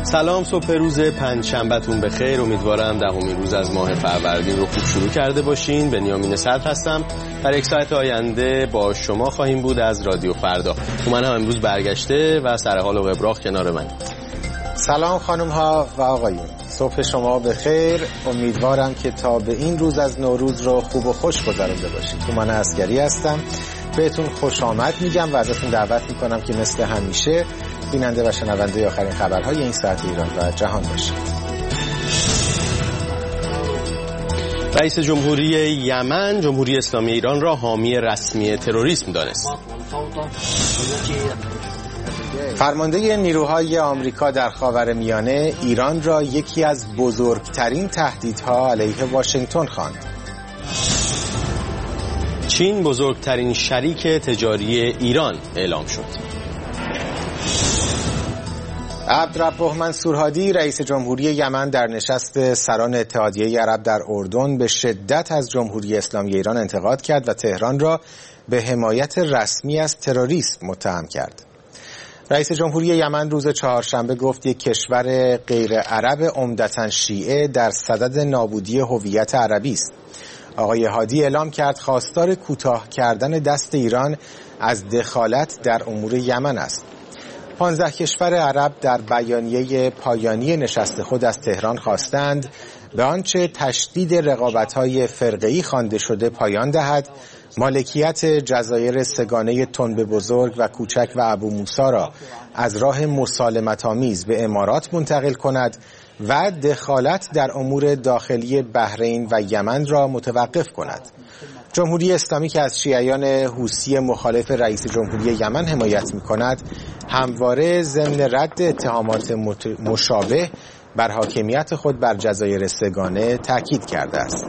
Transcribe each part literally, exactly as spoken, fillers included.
سلام، صبح روز پنجشنبهتون بخیر. امیدوارم دهمین روز از ماه فروردین رو خوب شروع کرده باشین. بنیامین صدر هستم. در یک ساعت آینده با شما خواهیم بود از رادیو فردا. من هم امروز برگشته و سر حال و قبراق کنار من. سلام خانم ها و آقایون، صبح شما بخیر. امیدوارم که تا به این روز از نوروز رو خوب و خوش گذرانده باشید. تومان عسگری هستم، بهتون خوش آمد میگم و ازتون دعوت میکنم که مثل همیشه بیننده و شنونده آخرین خبرهای این ساعت ایران و جهان باشید. رئیس جمهوری یمن جمهوری اسلامی ایران را حامی رسمی تروریسم دانست. فرمانده نیروهای آمریکا در خاورمیانه ایران را یکی از بزرگترین تهدیدها علیه واشنگتن خواند. چین بزرگترین شریک تجاری ایران اعلام شد. عبدالرب منصور هادی رئیس جمهوری یمن در نشست سران اتحادیه عرب در اردن به شدت از جمهوری اسلامی ایران انتقاد کرد و تهران را به حمایت رسمی از تروریسم متهم کرد. رئیس جمهوری یمن روز چهارشنبه گفت یک کشور غیر عرب عمدتاً شیعه در صدد نابودی هویت عربی است. آقای هادی اعلام کرد خواستار کوتاه کردن دست ایران از دخالت در امور یمن است. پانزده کشور عرب در بیانیه پایانی نشست خود از تهران خواستند به آنچه تشدید رقابت‌های فرقه‌ای خوانده شده پایان دهد، مالکیت جزایر سگانه تنب بزرگ و کوچک و ابو موسی را از راه مسالمت‌آمیز به امارات منتقل کند و دخالت در امور داخلی بحرین و یمن را متوقف کند. جمهوری اسلامی که از شیعیان حوثی مخالف رئیس جمهوری یمن حمایت می‌کند، همواره ضمن رد اتهامات مشابه بر حاکمیت خود بر جزایر سگانه تاکید کرده است.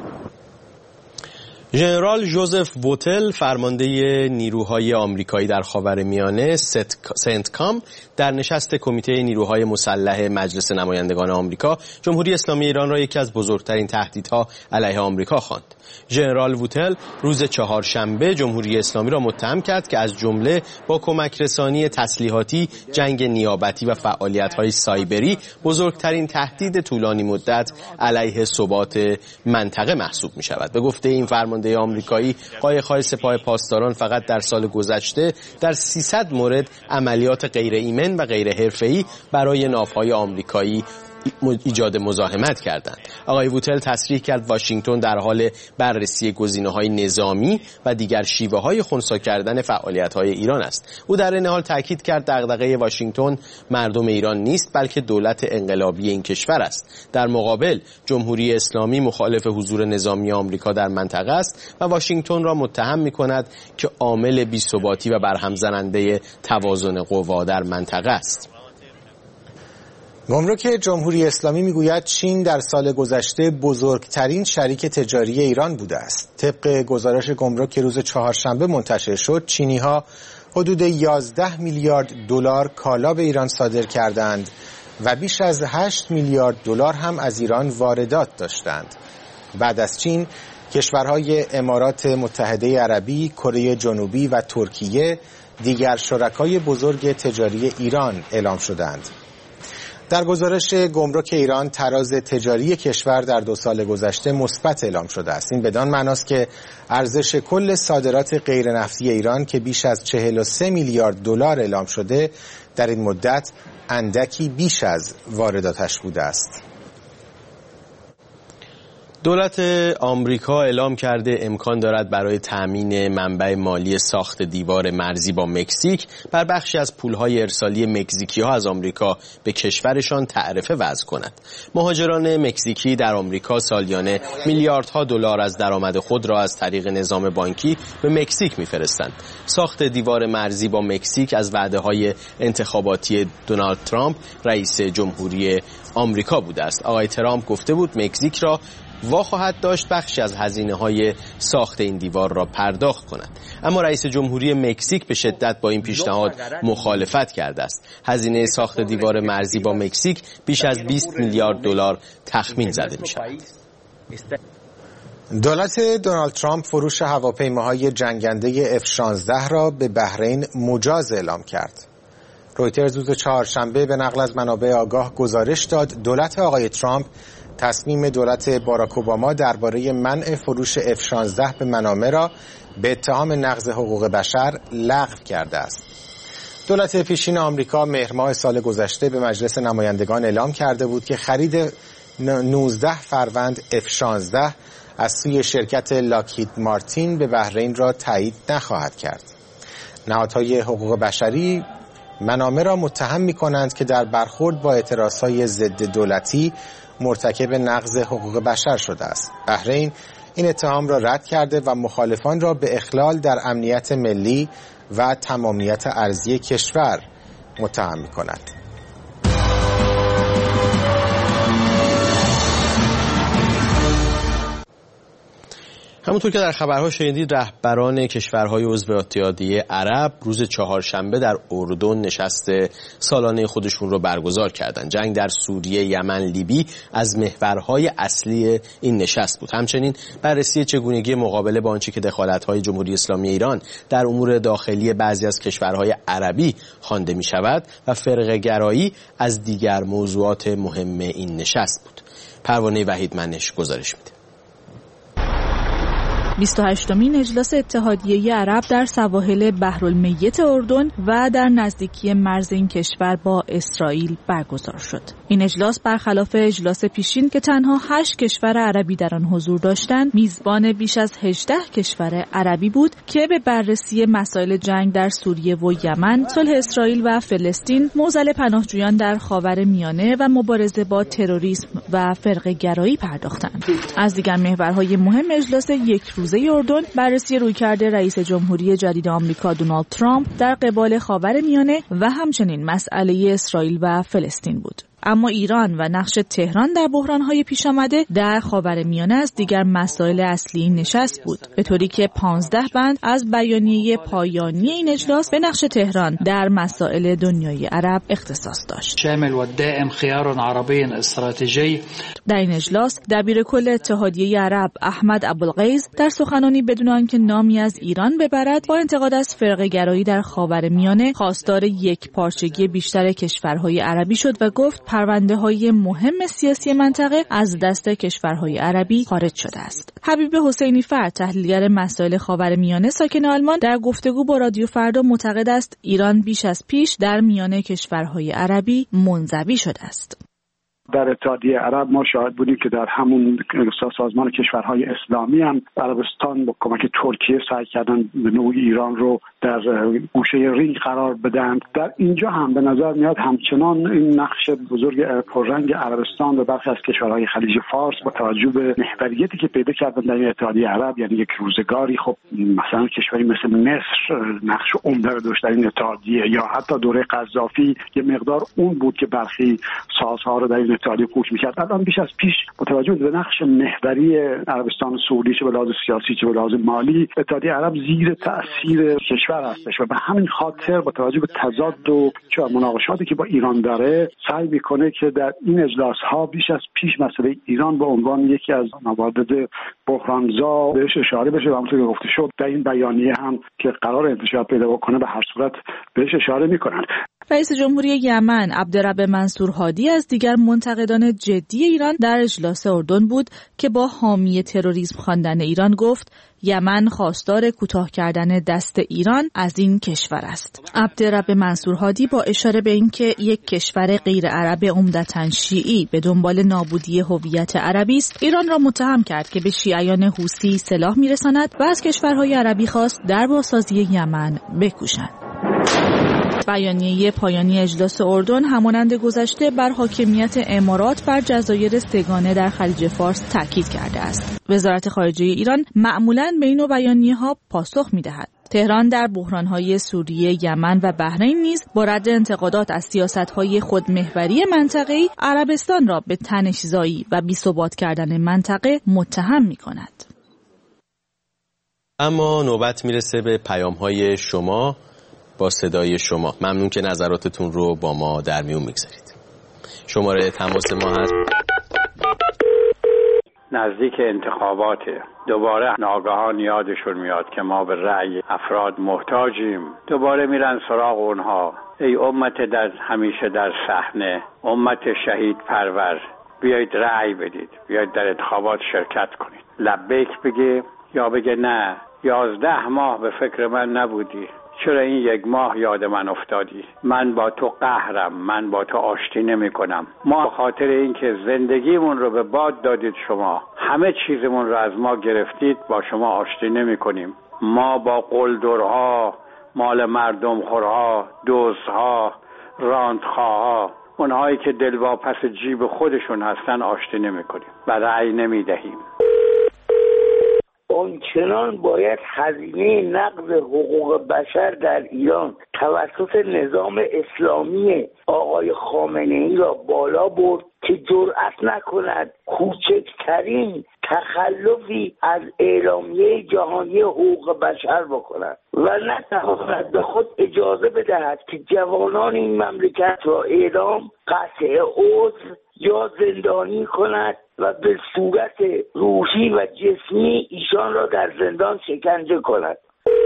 ژنرال جوزف ووتل فرمانده نیروهای آمریکایی در خاورمیانه سنتکام در نشست کمیته نیروهای مسلح مجلس نمایندگان آمریکا جمهوری اسلامی ایران را یکی از بزرگترین تهدیدها علیه آمریکا خواند. ژنرال ووتل روز چهارشنبه جمهوری اسلامی را متهم کرد که از جمله با کمک رسانی تسلیحاتی، جنگ نیابتی و فعالیت‌های سایبری بزرگترین تهدید طولانی مدت علیه ثبات منطقه محسوب می‌شود. به گفته این فرمانده آمریکایی، قایق‌های سپاه پاسداران فقط در سال گذشته در سیصد مورد عملیات غیر ایمن و غیر حرفه‌ای برای ناوهای آمریکایی ایجاد مزاحمت کردند. آقای ووتل تصریح کرد واشنگتن در حال بررسی گزینه‌های نظامی و دیگر شیوه‌های خنثی کردن فعالیت‌های ایران است. او در این حال تاکید کرد دغدغه واشنگتن مردم ایران نیست، بلکه دولت انقلابی این کشور است. در مقابل جمهوری اسلامی مخالف حضور نظامی آمریکا در منطقه است و واشنگتن را متهم می‌کند که عامل بی‌ثباتی و برهم زننده توازن قوا در منطقه است. گمرک جمهوری اسلامی میگوید چین در سال گذشته بزرگترین شریک تجاری ایران بوده است. طبق گزارش گمرک که روز چهارشنبه منتشر شد، چینی‌ها حدود یازده میلیارد دلار کالا به ایران صادر کردند و بیش از هشت میلیارد دلار هم از ایران واردات داشتند. بعد از چین، کشورهای امارات متحده عربی، کره جنوبی و ترکیه دیگر شرکای بزرگ تجاری ایران اعلام شدند. در گزارش گمرک ایران، تراز تجاری کشور در دو سال گذشته مثبت اعلام شده است. این بدان معناست که ارزش کل صادرات غیر نفتی ایران که بیش از چهل و سه میلیارد دلار اعلام شده، در این مدت اندکی بیش از وارداتش بوده است. دولت آمریکا اعلام کرده امکان دارد برای تأمین منبع مالی ساخت دیوار مرزی با مکزیک بر بخشی از پولهای ارسالی مکزیکی‌ها از آمریکا به کشورشان تعرفه وضع کند. مهاجران مکزیکی در آمریکا سالیانه میلیاردها دلار از درآمد خود را از طریق نظام بانکی به مکزیک می‌فرستند. ساخت دیوار مرزی با مکزیک از وعده‌های انتخاباتی دونالد ترامپ رئیس جمهوری آمریکا بوده است. آقای ترامپ گفته بود مکزیک را وا خواهد داشت بخشی از هزینه‌های ساخت این دیوار را پرداخت کند. اما رئیس جمهوری مکزیک به شدت با این پیشنهاد مخالفت کرده است. هزینه ساخت دیوار مرزی با مکزیک بیش از بیست میلیارد دلار تخمین زده می‌شود. دولت دونالد ترامپ فروش هواپیماهای جنگنده اف شانزده را به بحرین مجاز اعلام کرد. رویترز روز چهارشنبه به نقل از منابع آگاه گزارش داد دولت آقای ترامپ تصمیم دولت باراک اوباما درباره منع فروش اف شانزده به منامه را به اتهام نقض حقوق بشر لغو کرده است. دولت پیشین آمریکا مهر ماه سال گذشته به مجلس نمایندگان اعلام کرده بود که خرید نوزده فروند اف شانزده از سوی شرکت لاکهید مارتین به بحرین را تایید نخواهد کرد. نهادهای حقوق بشری منامه را متهم می‌کنند که در برخورد با اعتراضهای ضد دولتی مرتکب نقض حقوق بشر شده است. بحرین این اتهام را رد کرده و مخالفان را به اخلال در امنیت ملی و تمامیت ارضی کشور متهم می‌کند. همونطور که در خبرها شنیدید، رهبران کشورهای عضو اتحادیه عرب روز چهارشنبه در اردن نشست سالانه خودشون رو برگزار کردند. جنگ در سوریه، یمن، لیبی از محورهای اصلی این نشست بود. همچنین بررسی چگونگی مقابله با آنچه که دخالت‌های جمهوری اسلامی ایران در امور داخلی بعضی از کشورهای عربی خوانده می‌شود و فرقه‌گرایی از دیگر موضوعات مهم این نشست بود. پروانه وحیدمنش گزارش میده. بیست و هشتمین اجلاس اتحادیه عرب در سواحل بحرالمیت اردن و در نزدیکی مرز این کشور با اسرائیل برگزار شد. این اجلاس برخلاف اجلاس پیشین که تنها هشت کشور عربی در آن حضور داشتند، میزبان بیش از هجده کشور عربی بود که به بررسی مسائل جنگ در سوریه و یمن، صلح اسرائیل و فلسطین، معضل پناهجویان در خاورمیانه و مبارزه با تروریسم و فرقه‌گرایی پرداختند. از دیگر محورهای مهم اجلاس یک روز اردن بررسی رویکرد رئیس جمهوری جدید آمریکا دونالد ترامپ در قبال خاورمیانه و همچنین مسئله اسرائیل و فلسطین بود. اما ایران و نقش تهران در بحران‌های پیش آمده در خاورمیانه از دیگر مسائل اصلی این نشست بود، به طوری که پانزده بند از بیانیه پایانی این اجلاس به نقش تهران در مسائل دنیای عرب اختصاص داشت. شامل و دائم خيار عربی استراتژی. در این اجلاس دبیر کل اتحادیه عرب احمد ابوالغیث در سخنانی بدون آنکه نامی از ایران ببرد با انتقاد از فرقه‌گرایی در خاورمیانه خواستار یک پارچگی بیشتر کشورهای عربی شد و گفت پرونده‌های مهم سیاسی منطقه از دست کشورهای عربی خارج شده است. حبیب حسینی فرد، تحلیلگر مسائل خاورمیانه ساکن آلمان، در گفتگو با رادیو فردا معتقد است ایران بیش از پیش در میان کشورهای عربی منزوی شده است. در اتحادیه عرب ما شاهد بودیم که در همون سازمان کشورهای اسلامی هم عربستان با کمک ترکیه سعی کردن به نوعی ایران رو در گوشه رینگ قرار بدن. در اینجا هم به نظر میاد همچنان این نقش بزرگ پررنگ عربستان و برخی از کشورهای خلیج فارس با توجه به محوریتی که پیدا کردن در این اتحادیه عرب، یعنی یک روزگاری خب مثلا کشوری مثل مصر نقش عمده رو داشت در این اتحادیه، یا حتی دوره قذافی یه مقدار اون بود که برخی سازها رو در این اتحادیه پوش می‌کرد. الان بیش از پیش با توجه به نقش محوری عربستان سعودی چه به لحاظ سیاسی چه به لحاظ مالی، اتحادیه عرب زیر تأثیر کشور هستش و به همین خاطر با توجه به تضاد و چه مناقشاتی که با ایران داره سعی می‌کنه که در این اجلاس‌ها بیش از پیش مسئله ایران به عنوان یکی از موارد بحرانزا بهش اشاره بشه و همونطور که گفته شد در این بیانیه هم که قرار انتشار پیدا بکنه به هر صورت بهش اشاره می‌کنن. رئیس جمهوری یمن عبدرب منصور هادی از دیگر منتقدان جدی ایران در اجلاس اردن بود که با حامی تروریسم خواندن ایران گفت یمن خواستار کوتاه کردن دست ایران از این کشور است. عبدرب منصور هادی با اشاره به اینکه یک کشور غیر عرب عمدتاً شیعی به دنبال نابودی هویت عربی است، ایران را متهم کرد که به شیعیان حوثی سلاح میرساند و از کشورهای عربی خواست در بازسازی یمن بکوشند. بیانیه پایانی اجلاس اردن همانند گذشته بر حاکمیت امارات بر جزایر سگانه در خلیج فارس تاکید کرده است. وزارت خارجه ایران معمولاً به این نوع بیانیه‌ها پاسخ می‌دهد. تهران در بحران‌های سوریه، یمن و بحرین نیز با رد انتقادات از سیاست‌های خودمحوری منطقه‌ای عربستان را به تنش‌زایی و بی‌ثبات کردن منطقه متهم می‌کند. اما نوبت میرسه به پیام‌های شما با صدای شما. ممنون که نظراتتون رو با ما در میون میگذارید. شماره تماس ما هست نزدیک انتخاباته. دوباره ناگهان یادشون میاد که ما به رأی افراد محتاجیم. دوباره میرن سراغ اونها. ای امت در همیشه در صحنه، امت شهید پرور، بیایید رأی بدید، بیایید در انتخابات شرکت کنید. لبیک بگه یا بگه نه، یازده ماه به فکر من نبودی، چرا این یک ماه یاد من افتادی؟ من با تو قهرم، من با تو آشتی نمی کنم. ما خاطر این که زندگیمون رو به باد دادید شما، همه چیزمون رو از ما گرفتید، با شما آشتی نمی کنیم. ما با قلدرها، مال مردم خورها، دزدها، راندخواها، اونهایی که دلواپس جیب خودشون هستن آشتی نمی کنیم و رأی نمی دهیم. آنچنان باید هزینه نقض حقوق بشر در ایران توسط نظام اسلامی آقای خامنه‌ای را بالا برد که جرأت نکند کوچکترین تخلفی از اعلامیه جهانی حقوق بشر بکند و نتواند به خود اجازه بدهد که جوانان این مملکت را اعدام، قطع عضو یا زندانی کند و به صورت روحی و جسمی ایشان را در زندان شکنجه کند.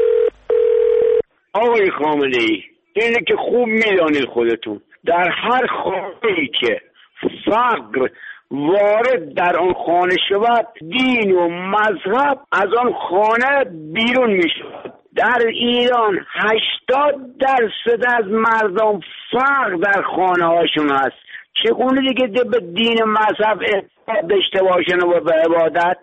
آقای خامنه‌ای، اینه که خوب میدانید خودتون، در هر خانه‌ای که فقر وارد در آن خانه شود، دین و مذهب از آن خانه بیرون می شود. در ایران هشتاد درصد از مردم فقر در خانه هاشون هست. چگونه دیگه به دین و مذهب اعتقاد داشته باشن و به عبادت؟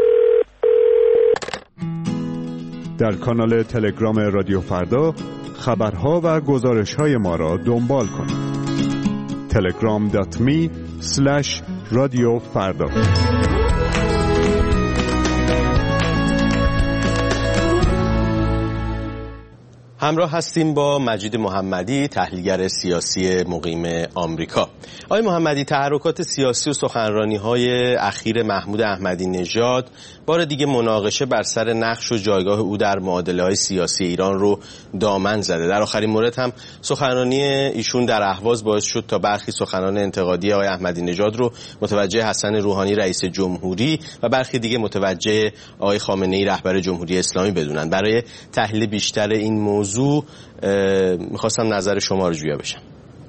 در کانال تلگرام رادیو فردا خبرها و گزارش‌های ما را دنبال کنید. تلگرام دات می اسلش رادیو فردا. همراه هستیم با مجید محمدی، تحلیلگر سیاسی مقیم آمریکا. آقای محمدی، تحرکات سیاسی و سخنرانی‌های اخیر محمود احمدی نژاد بار دیگه مناقشه بر سر نقش و جایگاه او در معادله‌های سیاسی ایران رو دامن زده. در آخرین مورد هم سخنرانی ایشون در اهواز باعث شد تا برخی سخنان انتقادی آقای احمدی نژاد رو متوجه حسن روحانی رئیس جمهوری و برخی دیگه متوجه آقای خامنه‌ای رهبر جمهوری اسلامی بدونن. برای تحلیل بیشتر این موضوع موضوع میخواستم نظر شما رو جویا بشم.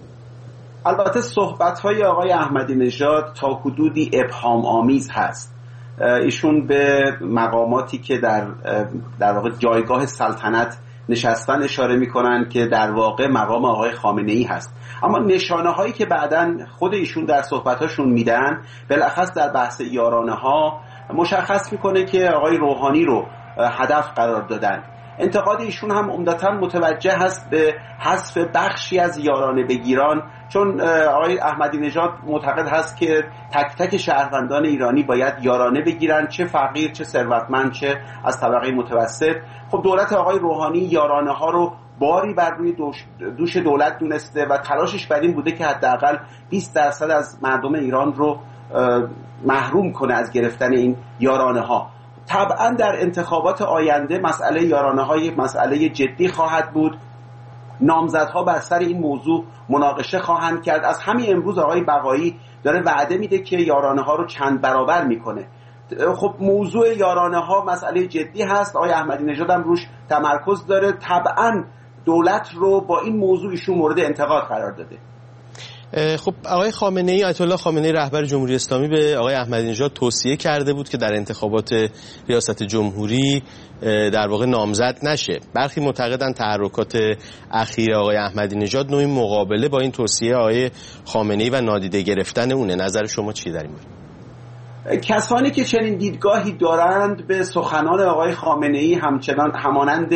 البته صحبت‌های آقای احمدی نژاد تا حدودی ابهام آمیز هست. ایشون به مقاماتی که در در واقع جایگاه سلطنت نشستن اشاره میکنن که در واقع مقام آقای خامنه‌ای هست، اما نشانه هایی که بعداً خود ایشون در صحبتاشون میدن بالاخص در بحث یارانه ها مشخص میکنه که آقای روحانی رو هدف قرار دادن. انتقاد ایشون هم عمدتاً متوجه هست به حذف بخشی از یارانه بگیران، چون آقای احمدی نژاد معتقد هست که تک تک شهروندان ایرانی باید یارانه بگیرن، چه فقیر چه ثروتمند چه از طبقه متوسط. خب دولت آقای روحانی یارانه ها رو باری بر روی دوش دولت دونسته و تلاشش بر این بوده که حداقل بیست درصد از مردم ایران رو محروم کنه از گرفتن این یارانه ها. طبعا در انتخابات آینده مسئله یارانه های مسئله جدی خواهد بود. نامزدها بر سر این موضوع مناقشه خواهند کرد. از همین امروز آقای بقایی داره وعده میده که یارانه ها رو چند برابر میکنه. خب موضوع یارانه ها مسئله جدی هست. آقای احمدی نژاد هم روش تمرکز داره. طبعا دولت رو با این موضوع ایشون مورد انتقاد قرار داده. خب آقای خامنه‌ای، آیت الله خامنه‌ای رهبر جمهوری اسلامی به آقای احمدی نژاد توصیه کرده بود که در انتخابات ریاست جمهوری در واقع نامزد نشه. برخی معتقدن تحرکات اخیر آقای احمدی نژاد نوعی مقابله با این توصیه آقای خامنه‌ای و نادیده گرفتن اونه. نظر شما چیه در این مورد؟ کسانی که چنین دیدگاهی دارند به سخنان آقای خامنه‌ای همچنان همانند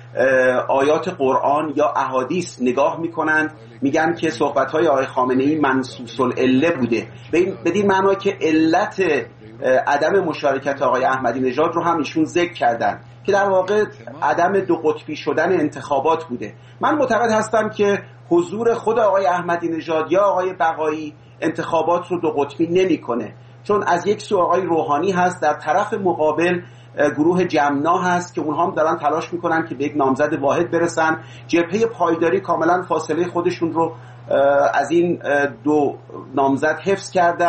آیات قرآن یا احادیث نگاه میکنند، میگن که صحبت‌های آقای خامنه‌ای منصوص العله بوده، بدین معنا که علت عدم مشارکت آقای احمدی نژاد رو هم ایشون ذکر کردن که در واقع عدم دو قطبی شدن انتخابات بوده. من معتقد هستم که حضور خود آقای احمدی نژاد یا آقای بقایی انتخابات رو دو قطبی نمی‌کنه، چون از یک سو آقای روحانی هست، در طرف مقابل گروه جمنا هست که اونها هم دارن تلاش میکنن که به یک نامزد واحد برسن. جبهه پایداری کاملا فاصله خودشون رو از این دو نامزد حفظ کردن.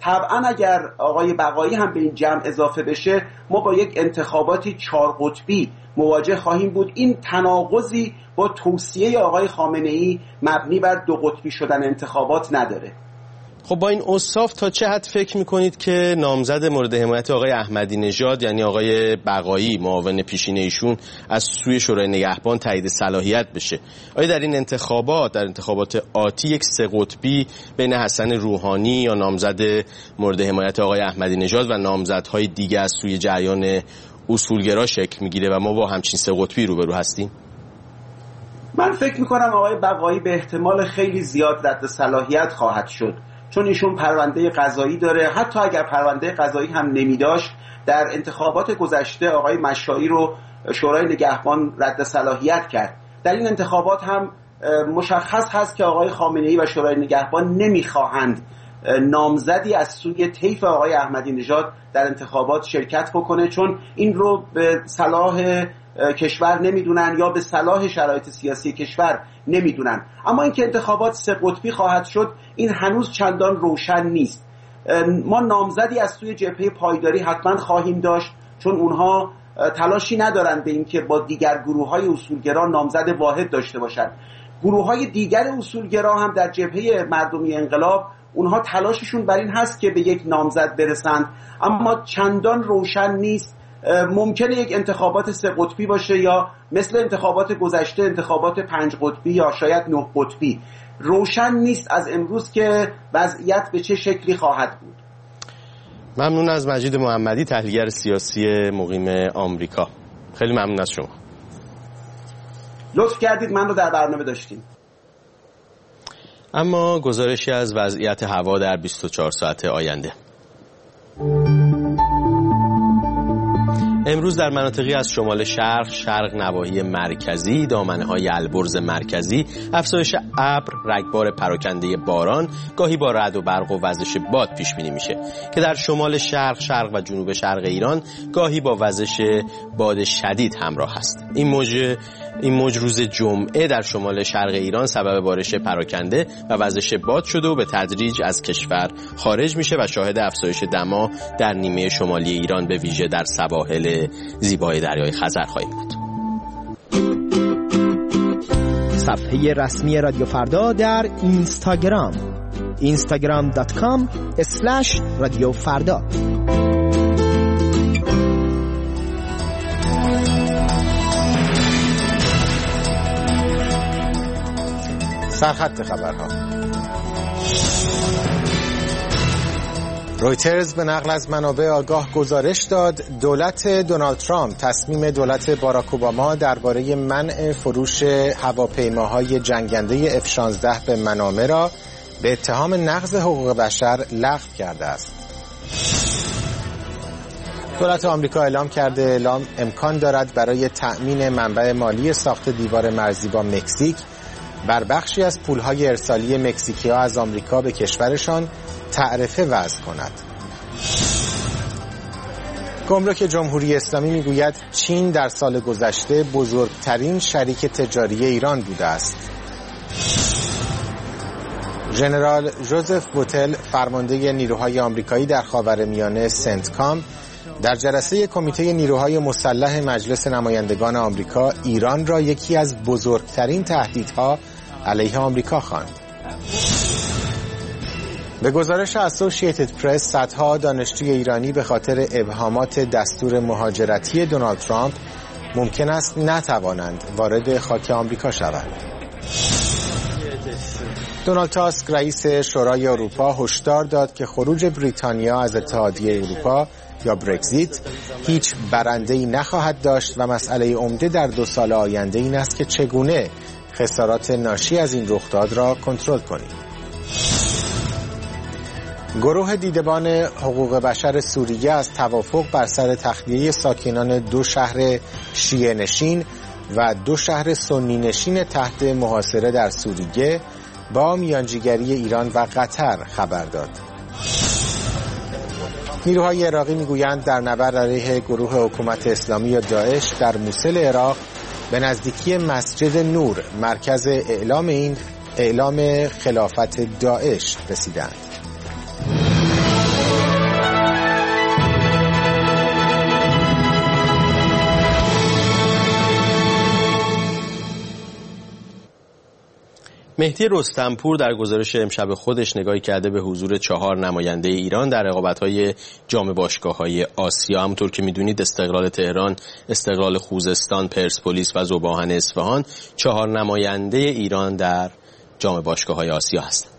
طبعا اگر آقای بقایی هم به این جمع اضافه بشه ما با یک انتخاباتی چهار قطبی مواجه خواهیم بود. این تناقضی با توصیه آقای خامنه‌ای مبنی بر دو قطبی شدن انتخابات نداره. خب با این اوصاف تا چه حد فکر میکنید که نامزد مورد حمایت آقای احمدی نژاد یعنی آقای بقایی معاون پیشین ایشون از سوی شورای نگهبان تایید صلاحیت بشه؟ آیا در این انتخابات در انتخابات آتی یک سه قطبی بین حسن روحانی یا نامزد مورد حمایت آقای احمدی نژاد و نامزدهای دیگه از سوی جریان اصولگرا شکل میگیره و ما با همچین سه قطبی روبرو هستیم؟ من فکر میکنم آقای بقایی به احتمال خیلی زیاد رد صلاحیت خواهد شد، چون ایشون پرونده قضایی داره. حتی اگر پرونده قضایی هم نمی داشت، در انتخابات گذشته آقای مشایی رو شورای نگهبان رد صلاحیت کرد. در این انتخابات هم مشخص هست که آقای خامنه‌ای و شورای نگهبان نمیخواهند نامزدی از سوی طیف آقای احمدی نژاد در انتخابات شرکت بکنه، چون این رو به صلاح کشور نمیدونن یا به صلاح شرایط سیاسی کشور نمیدونن. اما اینکه انتخابات سه قطبی خواهد شد این هنوز چندان روشن نیست. ما نامزدی از سوی جبهه پایداری حتما خواهیم داشت، چون اونها تلاشی ندارن به اینکه با دیگر گروه‌های اصولگرا نامزد واحد داشته باشند. گروه‌های دیگر اصولگرا هم در جبهه مردمی انقلاب اونها تلاششون بر این هست که به یک نامزد برسند، اما چندان روشن نیست. ممکنه یک انتخابات سه قطبی باشه یا مثل انتخابات گذشته انتخابات پنج قطبی یا شاید نه قطبی. روشن نیست از امروز که وضعیت به چه شکلی خواهد بود. ممنون از مجید محمدی، تحلیلگر سیاسی مقیم آمریکا. خیلی ممنون از شما. لطف کردید من رو در برنامه داشتیم. اما گزارشی از وضعیت هوا در بیست و چهار ساعت آینده. امروز در مناطقی از شمال شرق، شرق نواحی مرکزی، دامنه‌های البرز مرکزی افزایش ابر، رگبار پراکنده باران، گاهی با رعد و برق و وزش باد پیش بینی میشه که در شمال شرق، شرق و جنوب شرق ایران گاهی با وزش باد شدید همراه است. این موج این موج روز جمعه در شمال شرق ایران سبب بارش پراکنده و وزش باد شده و به تدریج از کشور خارج میشه و شاهد افزایش دما در نیمه شمالی ایران به ویژه در سواحل زیبای دریای خزر خواهیم بود. صفحه رسمی رادیو فردا در اینستاگرام اینستاگرام دات کام اسلش رادیو فردا. سرخط خبرها. رویترز به نقل از منابع آگاه گزارش داد دولت دونالد ترامپ تصمیم دولت باراک اوباما درباره منع فروش هواپیماهای جنگنده اف شانزده به منامه را به اتهام نقض حقوق بشر لغو کرده است. دولت آمریکا اعلام کرده اعلام امکان دارد برای تأمین منبع مالی ساخت دیوار مرزی با مکزیک بر بخشی از پولهای ارسالی مکزیکی‌ها از آمریکا به کشورشان تعرفه وضع کند. گمرک جمهوری اسلامی میگوید چین در سال گذشته بزرگترین شریک تجاری ایران بوده است. ژنرال ژوزف بوتل فرمانده نیروهای آمریکایی در خاورمیانه سنتکام در جلسه کمیته نیروهای مسلح مجلس نمایندگان آمریکا ایران را یکی از بزرگترین تهدیدها علیه آمریکا خواند. به گزارش اسوسییتد پرس صدها دانشجوی ایرانی به خاطر ابهامات دستور مهاجرتی دونالد ترامپ ممکن است نتوانند وارد خاک آمریکا شوند. دونالد تاسک رئیس شورای اروپا هشدار داد که خروج بریتانیا از اتحادیه اروپا یا برگزیت هیچ برنده‌ای نخواهد داشت و مسئله عمده در دو سال آینده این است که چگونه خسارات ناشی از این رخداد را کنترل کنیم. گروه دیدبان حقوق بشر سوریه از توافق بر سر تخلیه ساکنان دو شهر شیعه نشین و دو شهر سنی نشین تحت محاصره در سوریه با میانجیگری ایران و قطر خبر داد. نیروهای عراقی میگویند در نبرد علیه گروه حکومت اسلامی یا داعش در موصل عراق به نزدیکی مسجد نور مرکز اعلام این اعلام خلافت داعش رسیدند. مهدی رستمپور در گزارش امشب خودش نگاهی کرده به حضور چهار نماینده ایران در رقابت‌های جام باشگاه‌های آسیا. همونطور که می‌دونید استقلال تهران، استقلال خوزستان، پرسپولیس و ذوباهن اصفهان چهار نماینده ایران در جام باشگاه‌های آسیا هستند.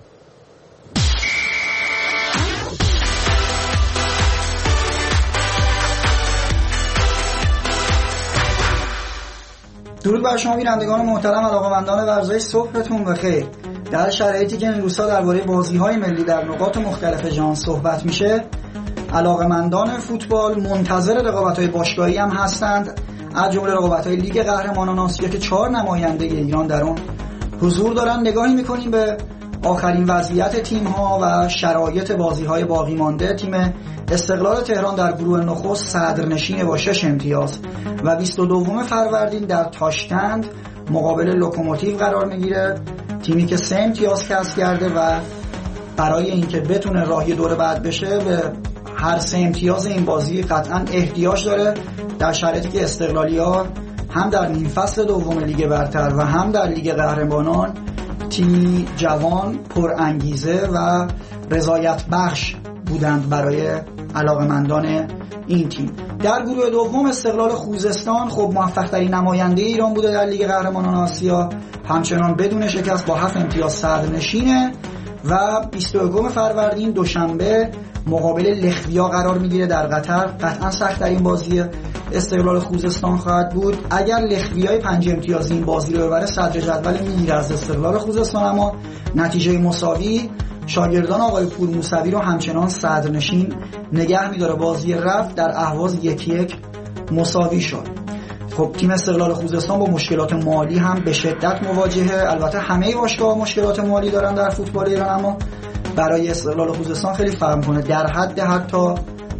درود بر شما بینندگان محترم، علاقه‌مندان ورزش، صبحتون بخیر. در شرایطی که این روزها درباره بازی‌های ملی در نقاط مختلف جهان صحبت میشه، علاقه‌مندان فوتبال منتظر رقابت‌های باشگاهی هم هستند، از جمله رقابت‌های لیگ قهرمانان آسیا که چهار نماینده ایران در اون حضور دارن. نگاهی می‌کنیم به آخرین وضعیت تیم‌ها و شرایط بازی‌های باقی مانده. تیم استقلال تهران در گروه نخست صدرنشین با شش امتیاز و بیست و دوم فروردین در تاشکند مقابل لوکوموتیو قرار میگیره، تیمی که سه امتیاز کسب کرده و برای اینکه بتونه راهی دور بعد بشه به هر سه امتیاز این بازی قطعا احتیاج داره، در شرایطی که استقلالی‌ها هم در نیم فصل دوم لیگ برتر و هم در لیگ قهرمانان تیمی جوان پر انگیزه و رضایت بخش بودند برای علاقه‌مندان این تیم. در گروه دوم استقلال خوزستان خب موفق ترین نماینده ایران بوده در لیگ قهرمانان آسیا، همچنان بدون شکست با هفت امتیاز صدرنشینه و بیست و یکم فروردین دوشنبه مقابل لخویا قرار میگیره در قطر. قطعا سخت ترین بازی استقلال خوزستان خواهد بود. اگر لخویای پنج امتیازی این بازی رو ببره صدر جدول میگیره از استقلال خوزستان، اما نتیجه مساوی شاگردان آقای پور موسوی رو همچنان صدرنشین نگه میداره. بازی رفت در اهواز یکی یک مساوی شد. خب تیم استقلال خوزستان با مشکلات مالی هم به شدت مواجهه. البته همه باشگاه‌ها مشکلات مالی دارن در فوتبال ایران، اما برای استقلال خوزستان خیلی فرق می‌کنه. در حد حتی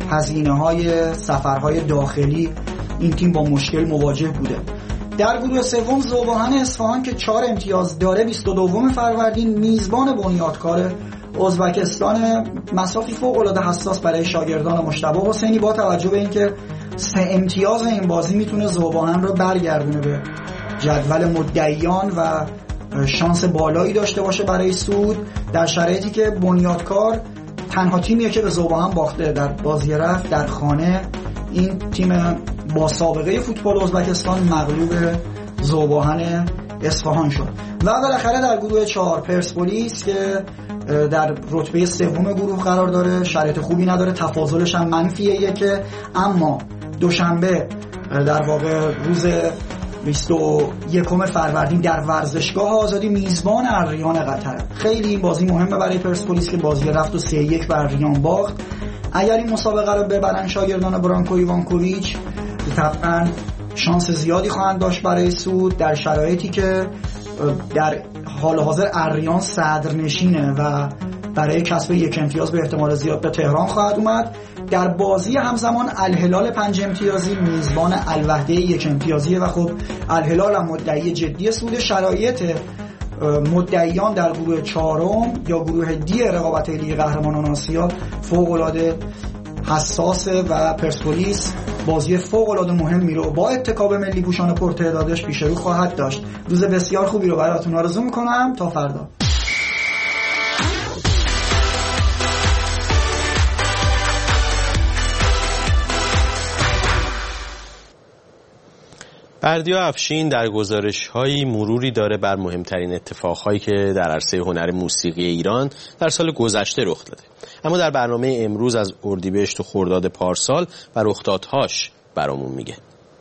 هزینه‌های سفرهای داخلی این تیم با مشکل مواجه بوده. در گروه سوم ذوباهن اصفهان که چهار امتیاز داره بیست و دوم فروردین میزبان بنیادکار ازبکستان، مسافی فوق‌العاده حساس برای شاگردان مجتبی حسینی با توجه به اینکه سه امتیاز این بازی میتونه ذوباهن رو برگردونه به جدول مدعیان و شانس بالایی داشته باشه برای صعود، در شرایطی که بنیادکار تنها تیمیه که به ذوباهن باخته در بازی رفت در خانه. این تیم با سابقه فوتبال ازبکستان مغلوب ذوباهن اصفهان شد. و بالاخره در گروه چهار پرسپولیس که در رتبه سوم گروه قرار داره، شرایط خوبی نداره، تفاضلش هم منفیه که اما دوشنبه در واقع روز بیست و یکم فروردین در ورزشگاه آزادی میزبان اریان قطر. خیلی این بازی مهمه برای پرسپولیس که بازی رفت و سه یک بر اریان باخت. اگر این مسابقه رو ببرن شاگردان برانکو ایوانکوویچ طبعا شانس زیادی خواهند داشت برای صعود، در شرایطی که در حال حاضر اریان صدرنشینه و برای کسب یک امتیاز به احتمال زیاد به تهران خواهد اومد. در بازی همزمان الهلال پنج امتیازی میزبان الوحده یک امتیازیه و خب الهلال هم مدعی جدی صعود. شرایط مدعیان در گروه چهارم یا گروه دی رقابت لیگ قهرمانان آسیا فوق‌العاده حساسه و پرسپولیس بازی فوق‌العاده مهمی رو با اتکاب ملی پوشان پرتعدادش پیش رو خواهد داشت. روز بسیار خوبی رو براتون آرزو میکنم. تا فردا. بردیا افشین در گزارش‌هایی مروری داره بر مهمترین اتفاقهایی که در عرصه هنر موسیقی ایران در سال گذشته رخ داده. اما در برنامه امروز از اردیبهشت و خرداد پارسال و رخدادهاش برامون میگه.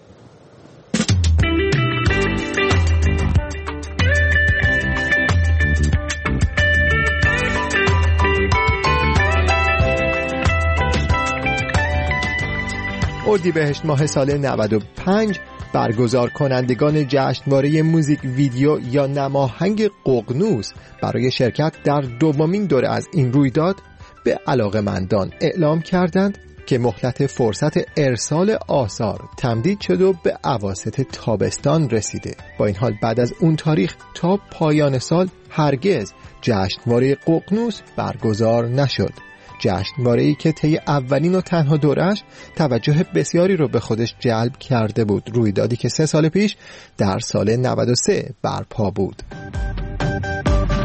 اردیبهشت ماه سال نود و پنج برگزار کنندگان جشنواره موزیک ویدیو یا نماهنگ ققنوس برای شرکت در دومین دوره از این رویداد به علاقه‌مندان اعلام کردند که مهلت فرصت ارسال آثار تمدید شد و به اواسط تابستان رسیده. با این حال بعد از اون تاریخ تا پایان سال هرگز جشنواره ققنوس برگزار نشد. جشنواره‌ای که طی اولین و تنها دوره‌اش توجه بسیاری رو به خودش جلب کرده بود، رویدادی که سه سال پیش در سال نود و سه برپا بود.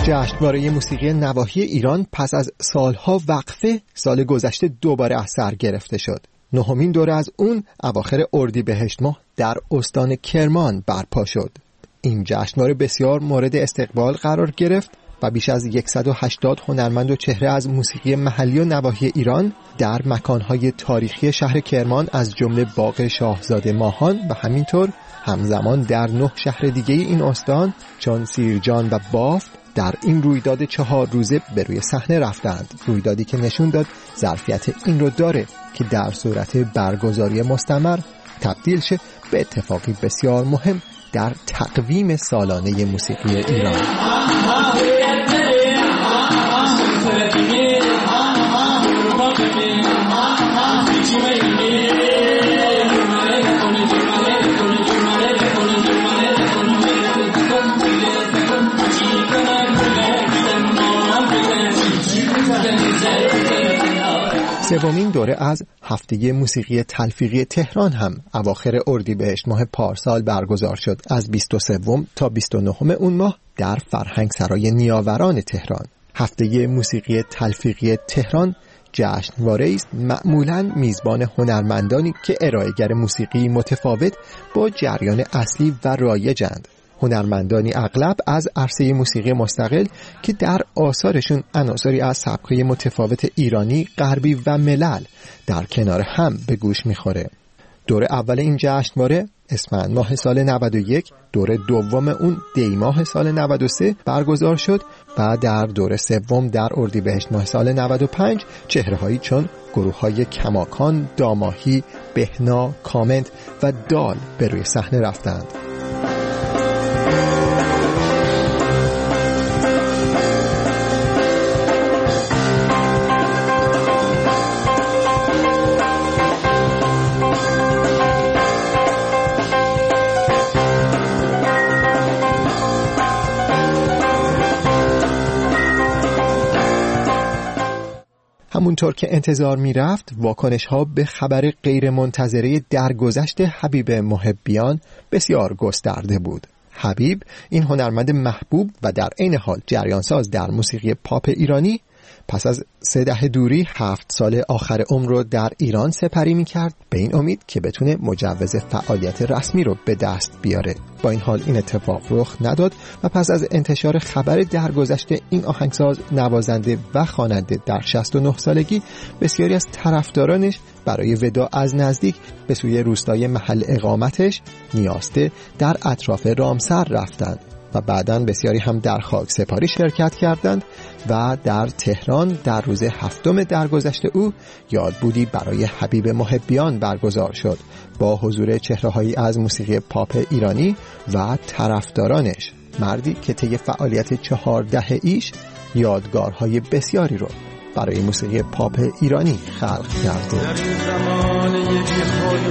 جشنواره موسیقی نواحی ایران پس از سالها وقفه سال گذشته دوباره از سر گرفته شد. نهمین دوره از اون اواخر اردیبهشت ماه در استان کرمان برپا شد. این جشنواره بسیار مورد استقبال قرار گرفت و بیش از صد و هشتاد هنرمند و چهره از موسیقی محلی و نواحی ایران در مکانهای تاریخی شهر کرمان از جمله باغ شاهزاده ماهان و همینطور همزمان در نه شهر دیگه این استان چون سیرجان و بافت در این رویداد چهار روزه به روی صحنه رفتند. رویدادی که نشون داد ظرفیت این رو داره که در صورت برگزاری مستمر تبدیل شه به اتفاقی بسیار مهم در تقویم سالانه موسیقی ایران. سومین دوره از هفته موسیقی تلفیقی تهران هم اواخر اردیبهشت ماه پارسال برگزار شد. از بیست و سه تا بیست و نه اون ماه در فرهنگ سرای نیاوران تهران. هفته موسیقی تلفیقی تهران جشنواره است معمولاً میزبان هنرمندانی که ارائه‌گر موسیقی متفاوت با جریان اصلی و رایجند. هنرمندانی اغلب از عرصه موسیقی مستقل که در آثارشون عناصری از سبک‌های متفاوت ایرانی، غربی و ملل در کنار هم به گوش میخوره. دور اول این جشنواره اسفند ماه سال نود و یک، دور دوم اون دی ماه سال نود و سه برگزار شد و در دور سوم در اردیبهشت ماه سال نود و پنج چهره‌هایی چون گروه‌های کماکان، داماهی، بهنا، کامنت و دال به روی صحنه رفتند. همونطور که انتظار می رفت واکنش ها به خبر غیر منتظره درگذشت حبیب محبیان بسیار گسترده بود. حبیب این هنرمند محبوب و در عین حال جریانساز در موسیقی پاپ ایرانی پس از سه دهه دوری هفت سال آخر عمر رو در ایران سپری می کرد به این امید که بتونه مجوز فعالیت رسمی رو به دست بیاره. با این حال این اتفاق رخ نداد و پس از انتشار خبر درگذشت این آهنگساز، نوازنده و خواننده در شصت و نه سالگی بسیاری از طرفدارانش برای وداع از نزدیک به سوی روستای محل اقامتش نیاسته در اطراف رامسر رفتند و بعداً بسیاری هم در خاک سپاری شرکت کردند و در تهران در روز هفتم درگذشت او یادبودی برای حبیب محبیان برگزار شد با حضور چهره‌هایی از موسیقی پاپ ایرانی و طرفدارانش. مردی که طی فعالیت چهار دهه‌ایش یادگارهای بسیاری رو برای موسیقی پاپ ایرانی خلق کرده. در این زمان یکی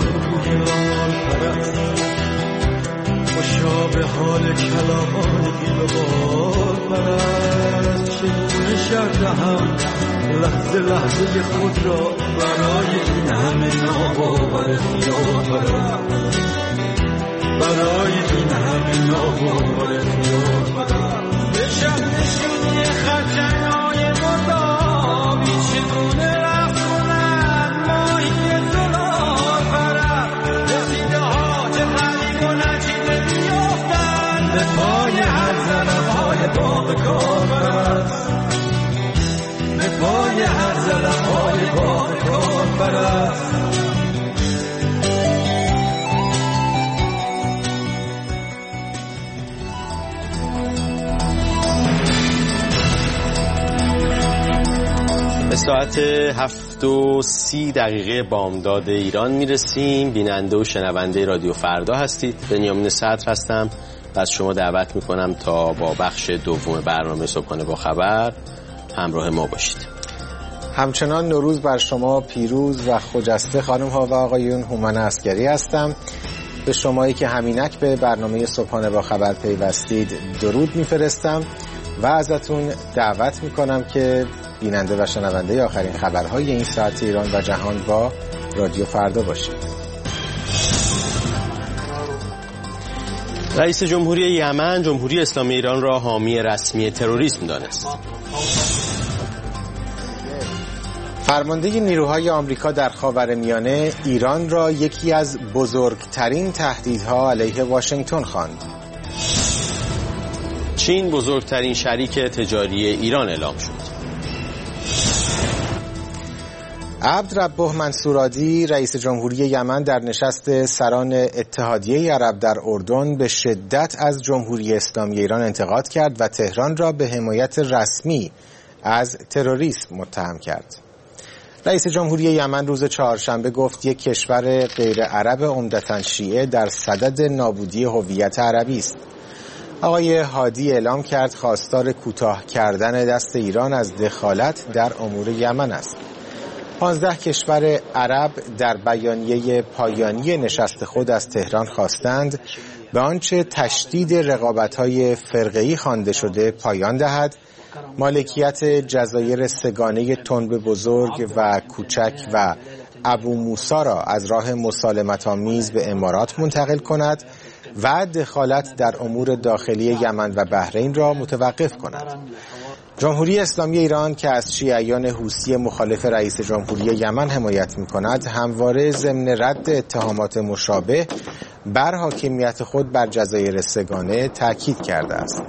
خوشا به حال کلامان گیل و بار پرست چگونه شردهم لحظه لحظه خود را برای این همه ناباور خیال پرست برای این همه ناباور خیال پرست به شب نشونی خرچنهای مردابی چگونه رفت کنند ماهی زلال پرست رسیده ها چه غریب و نچیده بیافتند به پای هر زلمهای باغ کار پرست به پای هر زلمهای باغ کار پرست. ساعت هفت و سی دقیقه بامداد ایران میرسیم. بیننده و شنونده رادیو فردا هستید. بنیامین صدر هستم و از شما دعوت میکنم تا با بخش دوم برنامه صبحانه با خبر همراه ما باشید. همچنان نوروز بر شما پیروز و خجسته. خانم ها و آقایون، هومن عسگری هستم. به شمایی که همینک به برنامه صبحانه با خبر پیوستید درود میفرستم و ازتون دعوت میکنم که بیننده و شنونده آخرین خبرهای این ساعت ایران و جهان با رادیو فردا باشید. رئیس جمهوری یمن جمهوری اسلامی ایران را حامی رسمی تروریسم دانست. فرمانده نیروهای آمریکا در خاورمیانه ایران را یکی از بزرگترین تهدیدها علیه واشنگتن خواند. چین بزرگترین شریک تجاری ایران اعلام شد. عبدالرب منصورهادی رئیس جمهوری یمن در نشست سران اتحادیه عرب در اردن به شدت از جمهوری اسلامی ایران انتقاد کرد و تهران را به حمایت رسمی از تروریسم متهم کرد. رئیس جمهوری یمن روز چهارشنبه گفت یک کشور غیر عرب عمدتاً شیعه در صدد نابودی هویت عربی است. آقای هادی اعلام کرد خواستار کوتاه کردن دست ایران از دخالت در امور یمن است. پانزده کشور عرب در بیانیه پایانی نشست خود از تهران خواستند به آنچه تشدید رقابت‌های فرقه‌ای خوانده شده پایان دهد، مالکیت جزایر سگانه تنب بزرگ و کوچک و ابو موسی را از راه مسالمت‌آمیز به امارات منتقل کند و دخالت در امور داخلی یمن و بحرین را متوقف کند. جمهوری اسلامی ایران که از شیعیان حوثی مخالف رئیس جمهوری یمن حمایت می‌کند، همواره ضمن رد اتهامات مشابه بر حاکمیت خود بر جزایر سگانه تاکید کرده است.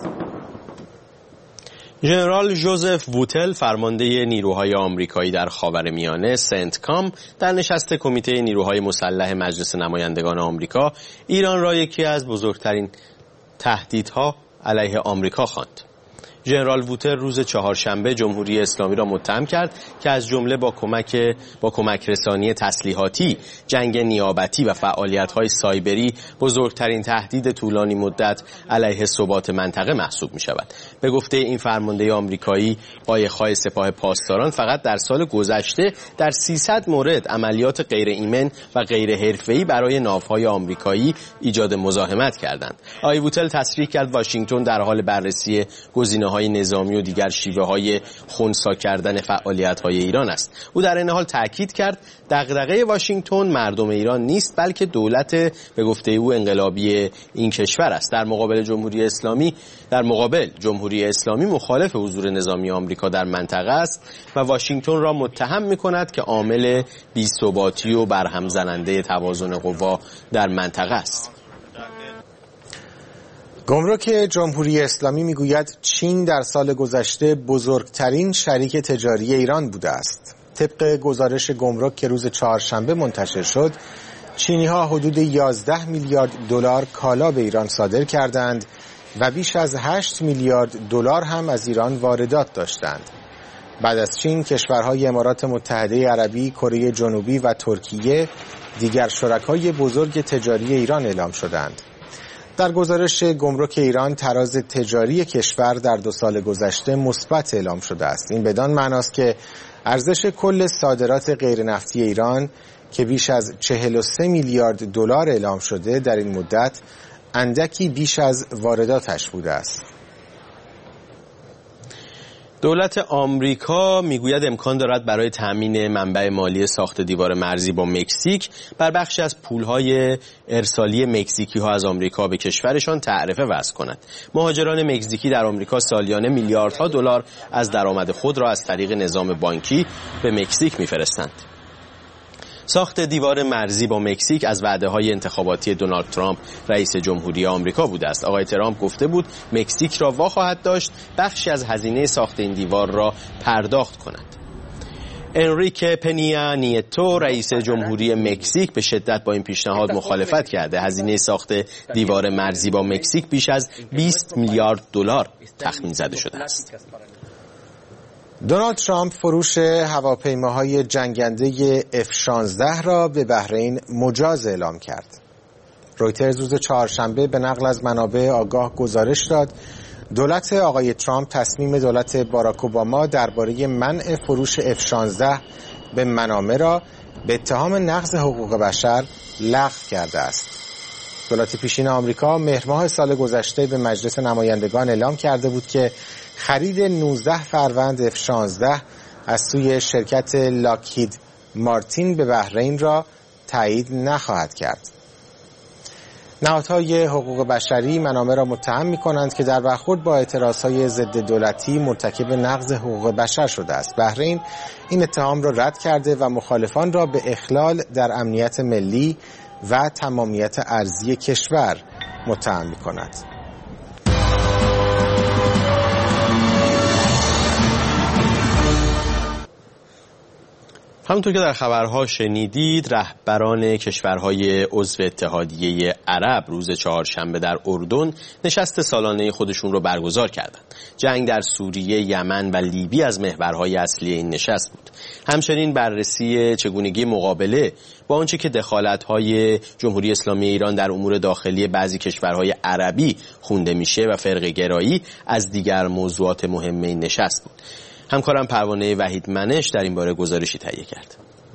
ژنرال ژوزف ووتل فرمانده نیروهای آمریکایی در خاورمیانه سنتکام در نشست کمیته نیروهای مسلح مجلس نمایندگان آمریکا ایران را یکی از بزرگترین تهدیدها علیه آمریکا خواند. ژنرال ووتر روز چهارشنبه جمهوری اسلامی را متهم کرد که از جمله با کمک با کمک رسانی تسلیحاتی، جنگ نیابتی و فعالیت‌های سایبری بزرگترین تهدید طولانی مدت علیه ثبات منطقه محسوب می‌شود. به گفته این فرمانده آمریکایی، آیخ‌های سپاه پاسداران فقط در سال گذشته در سیصد مورد عملیات غیر ایمن و غیر حرفه‌ای برای ناوهای آمریکایی ایجاد مزاحمت کردند. آقای ووتل تصریح کرد واشنگتن در حال بررسی گزینه‌های نظامی و دیگر شیوه‌های خنثی کردن فعالیت‌های ایران است. او در این حال تاکید کرد دغدغه واشنگتن مردم ایران نیست، بلکه دولت به گفته او انقلابی این کشور است. در مقابل جمهوری اسلامی در مقابل جمهوری اسلامی مخالف حضور نظامی آمریکا در منطقه است و واشنگتن را متهم می‌کند که عامل بی‌ثباتی و برهم زننده توازن قوا در منطقه است. گمرک جمهوری اسلامی میگوید چین در سال گذشته بزرگترین شریک تجاری ایران بوده است. طبق گزارش گمرک که روز چهارشنبه منتشر شد، چینی‌ها حدود یازده میلیارد دلار کالا به ایران صادر کردند و بیش از هشت میلیارد دلار هم از ایران واردات داشتند. بعد از چین، کشورهای امارات متحده عربی، کره جنوبی و ترکیه دیگر شرکای بزرگ تجاری ایران اعلام شدند. در گزارش گمرک ایران، تراز تجاری کشور در دو سال گذشته مثبت اعلام شده است. این بدان معناست که ارزش کل صادرات غیر نفتی ایران که بیش از چهل و سه میلیارد دلار اعلام شده در این مدت اندکی بیش از وارداتش بوده است. دولت آمریکا میگوید امکان دارد برای تامین منبع مالی ساخت دیوار مرزی با مکزیک بر بخشی از پولهای ارسالی مکزیکی ها از آمریکا به کشورشان تعرفه وضع کند. مهاجران مکزیکی در آمریکا سالیانه میلیاردها دلار از درآمد خود را از طریق نظام بانکی به مکزیک میفرستند. ساخت دیوار مرزی با مکزیک از وعده‌های انتخاباتی دونالد ترامپ رئیس جمهوری آمریکا بوده است. آقای ترامپ گفته بود مکزیک را وا خواهد داشت بخشی از هزینه ساخت این دیوار را پرداخت کند. انریک پنیا نیتو رئیس جمهوری مکزیک به شدت با این پیشنهاد مخالفت کرده. هزینه ساخت دیوار مرزی با مکزیک بیش از بیست میلیارد دلار تخمین زده شده است. دونالد ترامپ فروش هواپیماهای جنگنده اف شانزده را به بحرین مجاز اعلام کرد. رویترز روز چهارشنبه به نقل از منابع آگاه گزارش داد دولت آقای ترامپ تصمیم دولت باراک اوباما درباره منع فروش اف شانزده به منامه را به اتهام نقض حقوق بشر لغو کرده است. دولت پیشین آمریکا مهر ماه سال گذشته به مجلس نمایندگان اعلام کرده بود که خرید نوزده فروند اف شانزده از سوی شرکت لاکهید مارتین به بحرین را تایید نخواهد کرد. نهادهای حقوق بشری منابع را متهم می‌کنند که در برخورد با اعتراضهای ضد دولتی مرتکب نقض حقوق بشر شده است. بحرین این اتهام را رد کرده و مخالفان را به اخلال در امنیت ملی و تمامیت ارضی کشور متهم می‌کند. همونطور که در خبرها شنیدید، رهبران کشورهای عضو اتحادیه عرب روز چهارشنبه در اردن نشست سالانه خودشون رو برگزار کردند. جنگ در سوریه، یمن و لیبی از محورهای اصلی این نشست بود. همچنین بررسی چگونگی مقابله با آنچه که دخالت‌های جمهوری اسلامی ایران در امور داخلی بعضی کشورهای عربی خونده میشه و فرقه گرایی از دیگر موضوعات مهم این نشست بود. همکارم پروانه وحید منش در این باره گزارشی تهیه کرد.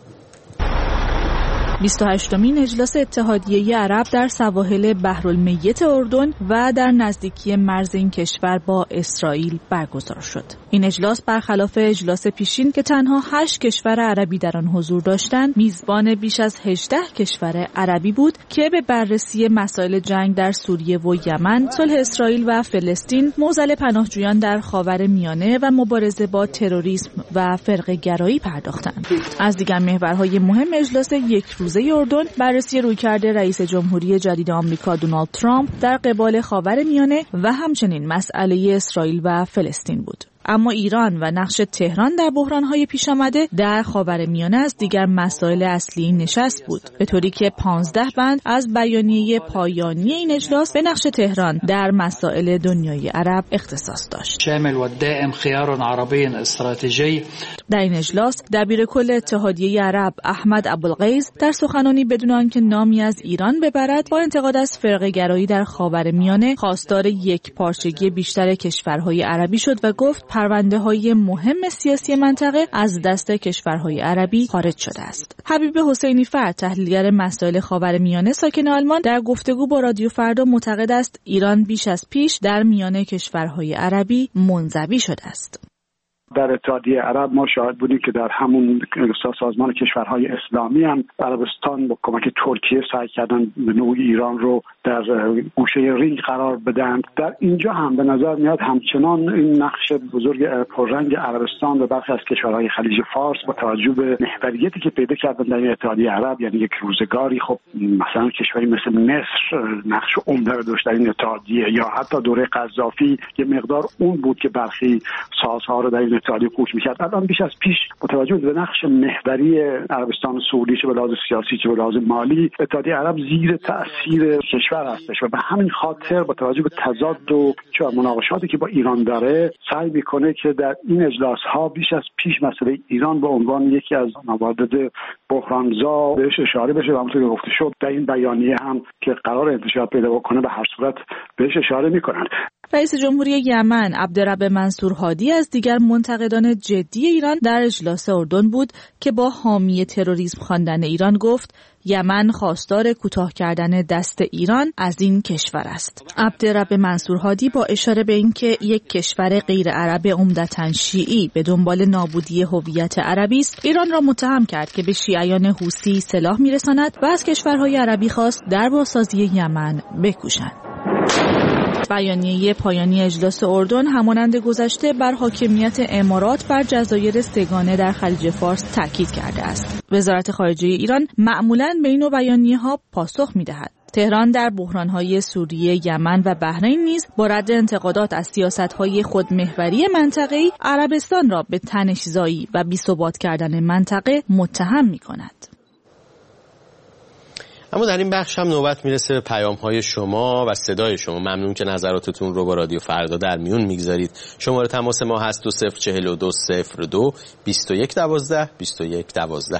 بیست و هشتمین اجلاس اتحادیه عرب در سواحل بحرالمیت اردن و در نزدیکی مرز این کشور با اسرائیل برگزار شد. این اجلاس برخلاف اجلاس پیشین که تنها هشت کشور عربی در آن حضور داشتند، میزبان بیش از هجده کشور عربی بود که به بررسی مسائل جنگ در سوریه و یمن، صلح اسرائیل و فلسطین، معضل پناهجویان در خاورمیانه و مبارزه با تروریسم و فرقه گرایی پرداختند. از دیگر محورهای مهم اجلاس یک روزه اردن بررسی رویکرد رئیس جمهوری جدید آمریکا دونالد ترامپ در قبال خاورمیانه و همچنین مسئله اسرائیل و فلسطین بود. اما ایران و نقش تهران در بحران‌های پیش آمده در خاورمیانه از دیگر مسائل اصلی این نشست بود، به طوری که پانزده بند از بیانیه پایانی این اجلاس به نقش تهران در مسائل دنیای عرب اختصاص داشت. شامل و دائم خيار عربی استراتیجی. در این اجلاس دبیر کل اتحادیه عرب احمد ابوالغیث در سخنانی بدون آنکه نامی از ایران ببرد با انتقاد از فرقه گرایی در خاورمیانه خواستار یک پارچگی بیشتر کشورهای عربی شد و گفت پرونده های مهم سیاسی منطقه از دست کشورهای عربی خارج شده است. حبیب حسینی فر، تحلیلگر مسائل خاورمیانه ساکن آلمان، در گفتگو با رادیو فردا معتقد است ایران بیش از پیش در میان کشورهای عربی منزوی شده است. در اتحادیه عرب ما شاهد بودیم که در همون سازمان کشورهای اسلامی هم عربستان با کمک ترکیه سعی کردن به نوعی ایران رو در گوشه رینگ قرار بدن. در اینجا هم به نظر میاد همچنان این نقش بزرگ پررنگ عربستان و برخی از کشورهای خلیج فارس با توجه به محوریتی که پیدا کردن در اتحادیه عرب، یعنی یک روزگاری خب مثلا کشوری مثل مصر نقش عمده رو داشت در این اتحادیه، یا حتی دوره قذافی یه مقدار اون بود که برخی سازها رو در این اتحادیه کوچ می‌کرد. الان بیش از پیش با توجه به نقش محوری عربستان سعودی چه به لحاظ سیاسی چه به لحاظ مالی، اتحادیه عرب زیر تأثیر کشور هستش و به همین خاطر با توجه به تضاد و چه مناقشاتی که با ایران داره سعی میکنه که در این اجلاس‌ها بیش از پیش مسئله ایران به عنوان یکی از موارد بحرانزا بهش اشاره بشه و همونطور که گفته شد در این بیانیه هم که قرار انتشار پیدا بکنه به هر صورت بهش اشاره میکنن. رئیس جمهوری یمن عبدرب منصور هادی از دیگر منتقدان جدی ایران در اجلاس اردن بود که با حامی تروریسم خواندن ایران گفت یمن خواستار کوتاه کردن دست ایران از این کشور است. عبدرب منصور هادی با اشاره به اینکه یک کشور غیر عرب عمدتاً شیعی به دنبال نابودی هویت عربی است، ایران را متهم کرد که به شیعیان حوثی سلاح میرساند و از کشورهای عربی خواست در بازسازی یمن بکوشند. بیانیه پایانی اجلاس اردن همانند گذشته بر حاکمیت امارات بر جزایر سگانه در خلیج فارس تاکید کرده است. وزارت خارجه ایران معمولاً به این نوع بیانیه‌ها پاسخ می‌دهد. تهران در بحران‌های سوریه، یمن و بحرین نیز با رد انتقادات از سیاست‌های خودمحوری منطقه‌ای عربستان را به تنش‌زایی و بی‌ثبات کردن منطقه متهم می‌کند. اما در این بخش هم نوبت میرسه به پیام‌های شما و صدای شما. ممنون که نظراتتون رو با رادیو فردا در میون میگذارید. شماره تماس ما هست دو صفر چهل و دو صفر دو بیست و یک دوازده بیست و یک دوازده.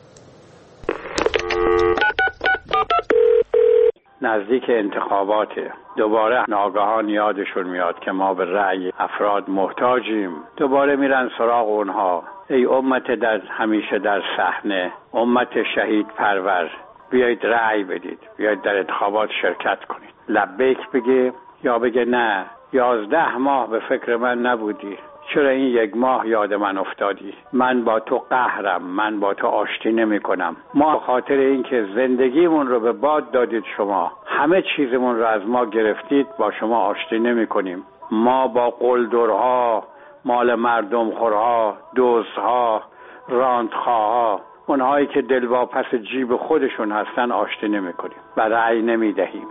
نزدیک انتخابات دوباره ناگهان یادشون میاد که ما به رأی افراد محتاجیم. دوباره میرن سراغ اونها. ای امت در همیشه در صحنه، امت شهید پرور، بیایید رأی بدید، بیایید در انتخابات شرکت کنید. لبیک بگه یا بگه نه، یازده ماه به فکر من نبودی، چرا این یک ماه یاد من افتادی؟ من با تو قهرم، من با تو آشتی نمی کنم. ما خاطر اینکه زندگیمون رو به باد دادید شما، همه چیزمون رو از ما گرفتید، با شما آشتی نمی کنیم. ما با قلدرها، مال مردم خورها، دزدها، راندخواها، اونهایی که دلواپس جیب خودشون هستن آشتی نمی کنیم و رأی نمی دهیم.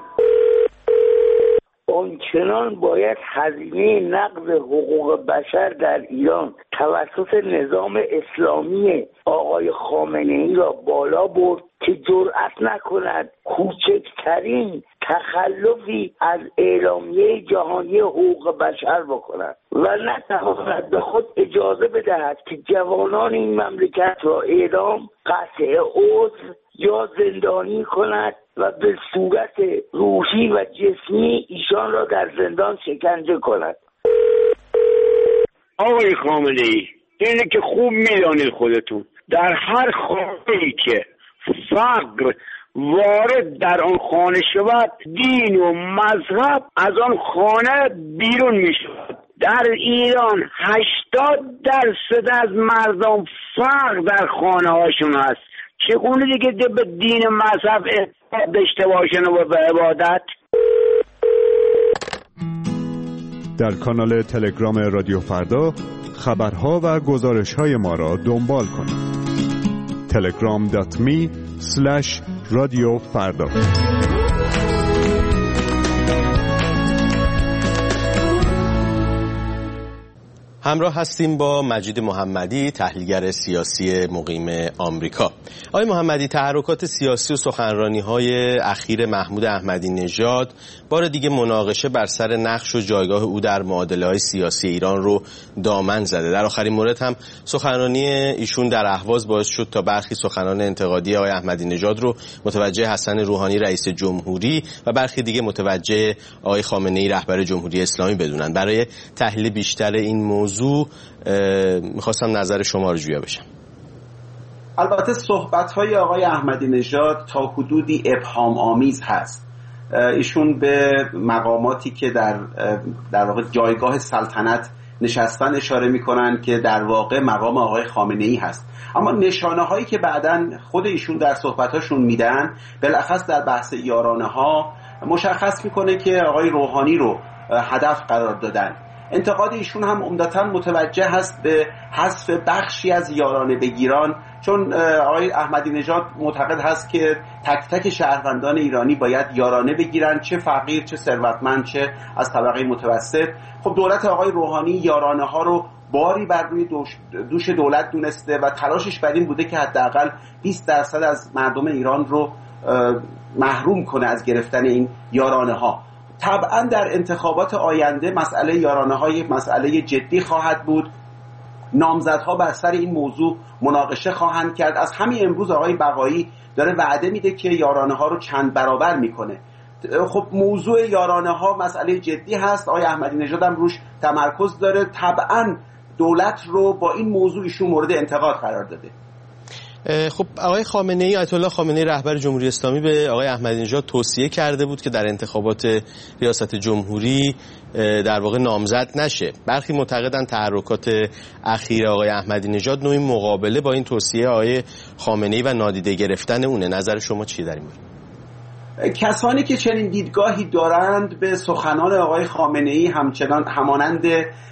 آنچنان باید هزینه نقض حقوق بشر در ایران توسط نظام اسلامی آقای خامنه‌ای را بالا برد که جرأت نکند کوچکترین تخلفی از اعلامیه جهانی حقوق بشر بکند و نتواند به خود اجازه بدهد که جوانان این مملکت را اعدام، قطع عضو یا زندانی کند و به صورت روحی و جسمی ایشان را در زندان شکنجه کند. آقای خامنه‌ای، اینه که خوب میدانید خودتون، در هر خانه‌ای که فقر وارد در آن خانه شود، دین و مذهب از آن خانه بیرون می شود. در ایران هشتاد درصد از مردم فقر در خانه هاشون هست. چگونه دیگه به دین مذهب اعتقاد داشته باشن و به عبادت؟ در کانال تلگرام رادیو فردا خبرها و گزارش‌های ما را دنبال کنید. تلگرام دات می اسلش رادیو فردا. همراه هستیم با مجید محمدی، تحلیلگر سیاسی مقیم آمریکا. آقای محمدی، تحرکات سیاسی و سخنرانی‌های اخیر محمود احمدی نژاد بار دیگه مناقشه بر سر نقش و جایگاه او در معادله‌های سیاسی ایران رو دامن زده. در آخرین مورد هم سخنرانی ایشون در اهواز باعث شد تا برخی سخنان انتقادی آقای احمدی نژاد رو متوجه حسن روحانی رئیس جمهوری و برخی دیگه متوجه آقای خامنه‌ای رهبر جمهوری اسلامی بدونن. برای تحلیل بیشتر این موضوع موضوع میخواستم نظر شما رو جویا بشم. البته صحبت‌های آقای احمدی نژاد تا حدودی ابهام آمیز هست. ایشون به مقاماتی که در در واقع جایگاه سلطنت نشستن اشاره میکنن که در واقع مقام آقای خامنه‌ای هست، اما نشانه هایی که بعداً خود ایشون در صحبتاشون میدن، بالاخص در بحث یارانه ها، مشخص میکنه که آقای روحانی رو هدف قرار دادن. انتقاد ایشون هم عمدتاً متوجه هست به حذف بخشی از یارانه بگیران، چون آقای احمدی نژاد معتقد هست که تک تک شهروندان ایرانی باید یارانه بگیرن، چه فقیر، چه ثروتمند، چه از طبقه متوسط. خب دولت آقای روحانی یارانه ها رو باری بر روی دوش دولت دونسته و تلاشش بر این بوده که حداقل بیست درصد از مردم ایران رو محروم کنه از گرفتن این یارانه ها. طبعا در انتخابات آینده مسئله یارانه های مسئله جدی خواهد بود. نامزدها بر سر این موضوع مناقشه خواهند کرد. از همین امروز آقای بقایی داره وعده میده که یارانه ها رو چند برابر میکنه. خب موضوع یارانه ها مسئله جدی هست، آقای احمدی نژاد هم روش تمرکز داره. طبعا دولت رو با این موضوع ایشون مورد انتقاد قرار داده. خب آقای خامنه‌ای، آیت الله خامنه‌ای رهبر جمهوری اسلامی به آقای احمدی نژاد توصیه کرده بود که در انتخابات ریاست جمهوری در واقع نامزد نشه. برخی معتقدن تحرکات اخیر آقای احمدی نژاد نوعی مقابله با این توصیه آقای خامنه‌ای و نادیده گرفتن اونه. نظر شما چیه در این مورد؟ کسانی که چنین دیدگاهی دارند به سخنان آقای خامنه‌ای همچنان همانند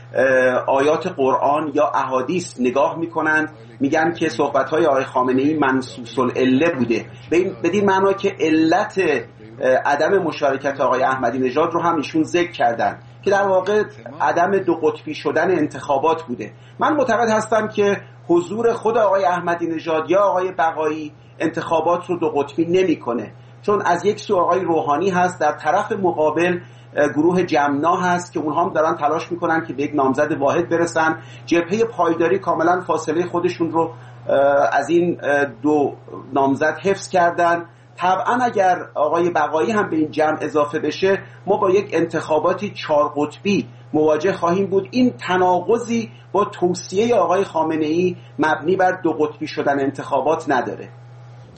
آیات قرآن یا احادیث نگاه میکنند، میگن که صحبت‌های آقای خامنه‌ای منصوص العله بوده، بدین معنا که علت عدم مشارکت آقای احمدی نژاد رو هم ایشون ذکر کردن که در واقع عدم دو قطبی شدن انتخابات بوده. من معتقد هستم که حضور خود آقای احمدی نژاد یا آقای بقایی انتخابات رو دو قطبی نمی‌کنه، چون از یک سو آقای روحانی هست، در طرف مقابل گروه جمنا هست که اونها هم دارن تلاش میکنن که به یک نامزد واحد برسن. جبهه پایداری کاملا فاصله خودشون رو از این دو نامزد حفظ کردن. طبعا اگر آقای بقایی هم به این جمع اضافه بشه، ما با یک انتخاباتی چهار قطبی مواجه خواهیم بود. این تناقضی با توصیه آقای خامنه‌ای مبنی بر دو قطبی شدن انتخابات نداره.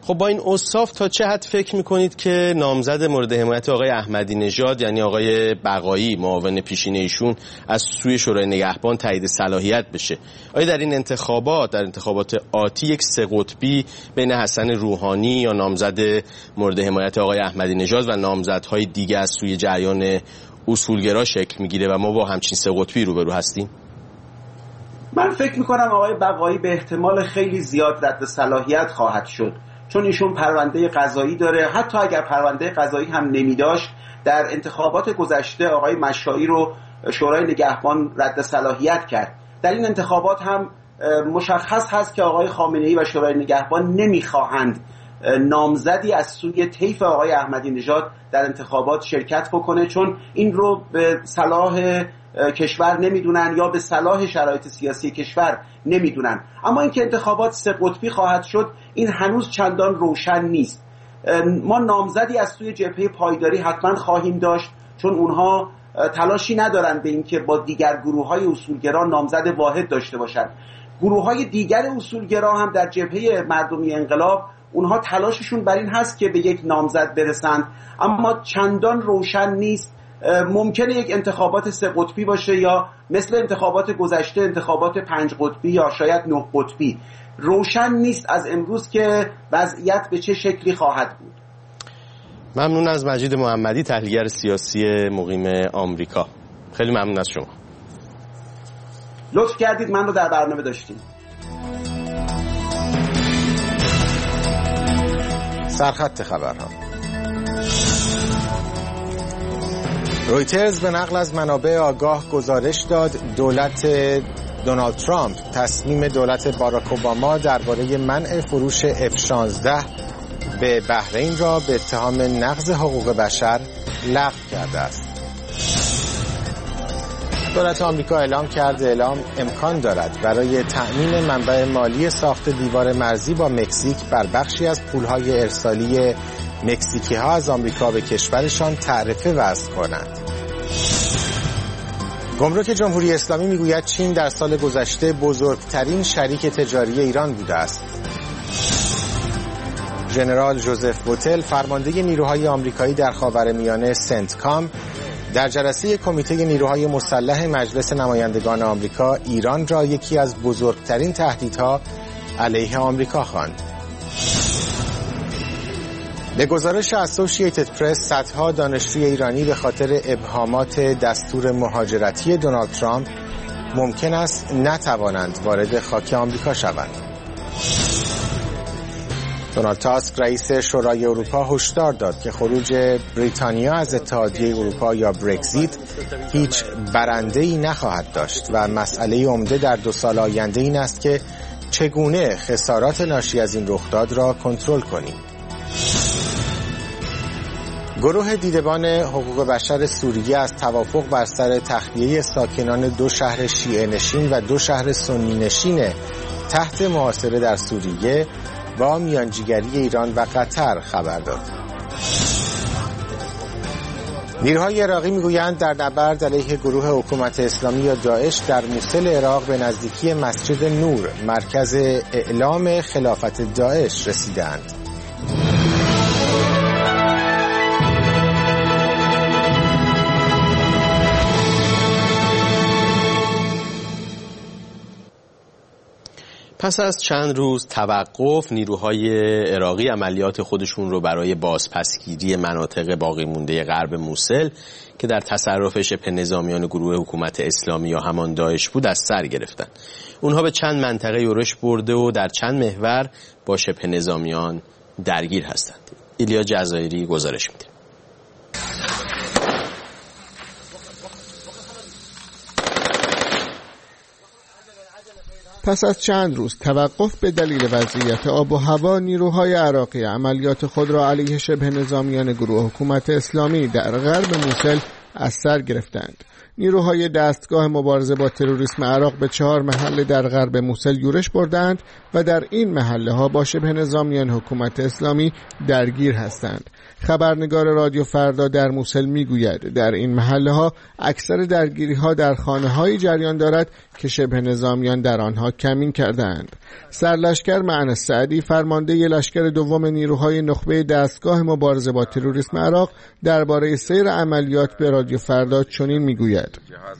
خب با این اوصاف تا چه حد فکر میکنید که نامزد مورد حمایت آقای احمدی نژاد یعنی آقای بقایی معاون پیشین ایشون از سوی شورای نگهبان تایید صلاحیت بشه؟ آیا در این انتخابات در انتخابات آتی یک سه قطبی بین حسن روحانی یا نامزد مورد حمایت آقای احمدی نژاد و نامزدهای دیگه از سوی جریان اصولگرا شکل میگیره و ما با همچین سه قطبی روبرو هستیم؟ من فکر میکنم آقای بقایی به احتمال خیلی زیاد رد صلاحیت خواهد شد، چون ایشون پرونده قضایی داره. حتی اگر پرونده قضایی هم نمیداشت، در انتخابات گذشته آقای مشایی رو شورای نگهبان رد صلاحیت کرد. در این انتخابات هم مشخص هست که آقای خامنه‌ای و شورای نگهبان نمیخواهند نامزدی از سوی طیف آقای احمدی نژاد در انتخابات شرکت بکنه، چون این رو به صلاح کشور نمیدونن یا به صلاح شرایط سیاسی کشور نمیدونن. اما اینکه انتخابات سه قطبی خواهد شد این هنوز چندان روشن نیست. ما نامزدی از سوی جبهه پایداری حتما خواهیم داشت، چون اونها تلاشی ندارن به اینکه با دیگر گروه‌های اصولگرا نامزد واحد داشته باشند. گروه‌های دیگر اصولگرا هم در جبهه مردمی انقلاب اونها تلاششون بر این هست که به یک نامزد برسند، اما چندان روشن نیست. ممکنه یک انتخابات سه قطبی باشه یا مثل انتخابات گذشته انتخابات پنج قطبی یا شاید نه قطبی. روشن نیست از امروز که وضعیت به چه شکلی خواهد بود. ممنون از مجید محمدی، تحلیلگر سیاسی مقیم آمریکا. خیلی ممنون از شما. لطف کردید من رو در برنامه داشتیم. سرخط خبرها. رویترز به نقل از منابع آگاه گزارش داد دولت دونالد ترامپ تصمیم دولت باراک اوباما درباره منع فروش اف شانزده به بحرین را به اتهام نقض حقوق بشر لغو کرده است. دولت آمریکا اعلام کرده اعلام امکان دارد برای تأمین منبع مالی ساخت دیوار مرزی با مکزیک بر بخشی از پولهای ارسالی مکزیکی ها از آمریکا به کشورشان تعرفه وضع کنند. گمرک جمهوری اسلامی میگوید چین در سال گذشته بزرگترین شریک تجاری ایران بوده است. ژنرال جوزف بوتل فرمانده نیروهای آمریکایی در خاورمیانه سنتکام در جلسه کمیته نیروهای مسلح مجلس نمایندگان آمریکا ایران را یکی از بزرگترین تهدیدها علیه آمریکا خواند. به گزارش اسوسییتد پرس، صدها دانشجوی ایرانی به خاطر ابهامات دستور مهاجرتی دونالد ترامپ ممکن است نتوانند وارد خاک آمریکا شوند. دونالد تاسک رئیس شورای اروپا هشدار داد که خروج بریتانیا از اتحادیه اروپا یا برگزیت هیچ برنده‌ای نخواهد داشت و مسئله عمده در دو سال آینده این است که چگونه خسارات ناشی از این رخداد را کنترل کنیم. گروه دیدبان حقوق بشر سوریه از توافق بر سر تخلیه ساکنان دو شهر شیعه نشین و دو شهر سنی نشین تحت محاصره در سوریه با میانجیگری ایران و قطر خبر داد. نیروهای عراقی میگویند در نبرد علیه گروه حکومت اسلامی یا داعش در موصل عراق به نزدیکی مسجد نور مرکز اعلام خلافت داعش رسیدند. پس از چند روز توقف، نیروهای عراقی عملیات خودشون رو برای بازپسگیری مناطق باقی مونده غرب موصل که در تصرف شبه نظامیان گروه حکومت اسلامی یا همان داعش بود از سر گرفتن. اونها به چند منطقه یورش برده و در چند محور با شبه نظامیان درگیر هستند. ایلیا جزایری گزارش میده. پس از چند روز توقف به دلیل وضعیت آب و هوا، نیروهای عراقی عملیات خود را علیه شبه نظامیان گروه حکومت اسلامی در غرب موصل از سر گرفتند. نیروهای دستگاه مبارزه با تروریسم عراق به چهار محله در غرب موصل یورش بردند و در این محله ها با شبه نظامیان حکومت اسلامی درگیر هستند. خبرنگار رادیو فردا در موسل میگوید در این محله ها اکثر درگیری ها در خانه های جریان دارد که شبه نظامیان در آنها کمین کردند. سرلشکر معن سعدی فرمانده لشکر دوم نیروهای نخبه دستگاه مبارزه با تروریسم عراق درباره سیر عملیات به رادیو فردا چنین میگوید: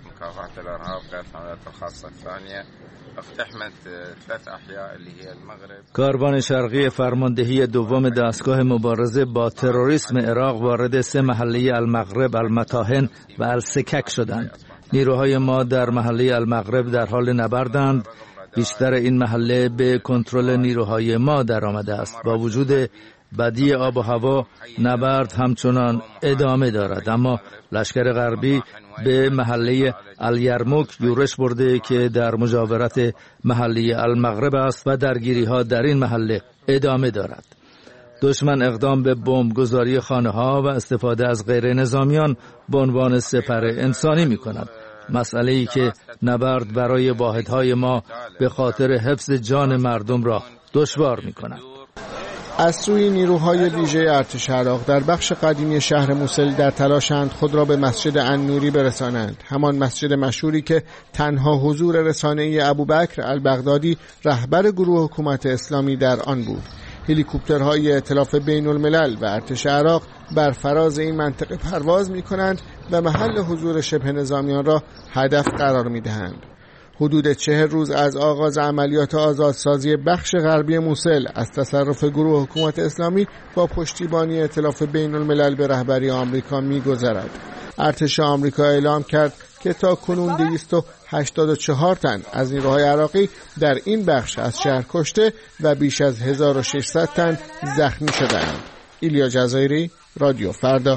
کاروان شرقی فرماندهی دوم دستگاه مبارزه با تروریسم عراق وارد سه محله المغرب، المطاهن و السکک شدند. نیروهای ما در محله المغرب در حال نبردند. بیشتر این محله به کنترل نیروهای ما در آمده است. با وجود بدی آب و هوا نبرد همچنان ادامه دارد، اما لشکر غربی به محله الیرموک یورش برده که در مجاورت محله المغرب است و درگیری ها در این محله ادامه دارد. دشمن اقدام به بمبگذاری خانه ها و استفاده از غیر نظامیان به عنوان سپر انسانی می کند. مسئله ای که نبرد برای واحدهای ما به خاطر حفظ جان مردم را دشوار می کند. از سوی نیروهای ویژه ارتش عراق در بخش قدیمی شهر موسل در تلاشند خود را به مسجد النوری برسانند، همان مسجد مشهوری که تنها حضور رسانه‌ای ابوبکر البغدادی رهبر گروه حکومت اسلامی در آن بود. هلیکوپترهای ائتلاف بین الملل و ارتش عراق بر فراز این منطقه پرواز می کنند و محل حضور شبه نظامیان را هدف قرار می دهند. حدود چهل روز از آغاز عملیات آزادسازی بخش غربی موسل از تصرف گروه حکومت اسلامی با پشتیبانی ائتلاف بین الملل به رهبری آمریکا می گذرد. ارتش آمریکا اعلام کرد که تا کنون دویست و هشتاد و چهار تن از نیروهای عراقی در این بخش از شهر کشته و بیش از هزار و ششصد تن زخمی شدند. ایلیا جزایری، رادیو فردا.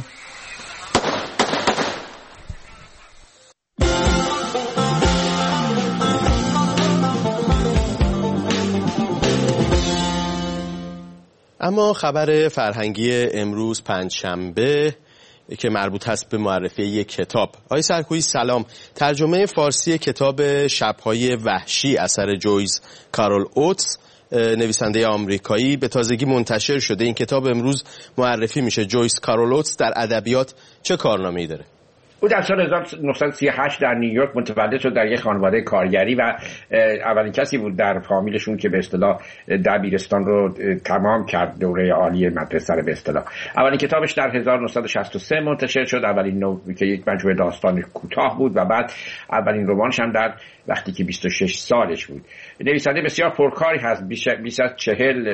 اما خبر فرهنگی امروز پنجشنبه که مربوط هست به معرفی یک کتاب. آقای سرکویی سلام. ترجمه فارسی کتاب شب‌های وحشی اثر جویس کارول اوتس نویسنده آمریکایی به تازگی منتشر شده. این کتاب امروز معرفی میشه. جویس کارول اوتس در ادبیات چه کارنامه‌ای داره؟ او در سال هزار و نهصد و سی و هشت در نیویورک متولد شد در یک خانواده کارگری و اولین کسی بود در فامیلشون که به اصطلاح دبیرستان رو تمام کرد، دوره عالی مدرسه رو به اصطلاح. اولین کتابش در هزار و نهصد و شصت و سه منتشر شد، اولین نو که یک مجموعه داستان کوتاه بود و بعد اولین رمانش هم در وقتی که بیست و شش سالش بود. نویسنده بسیار پرکاری هست، بیش از چهل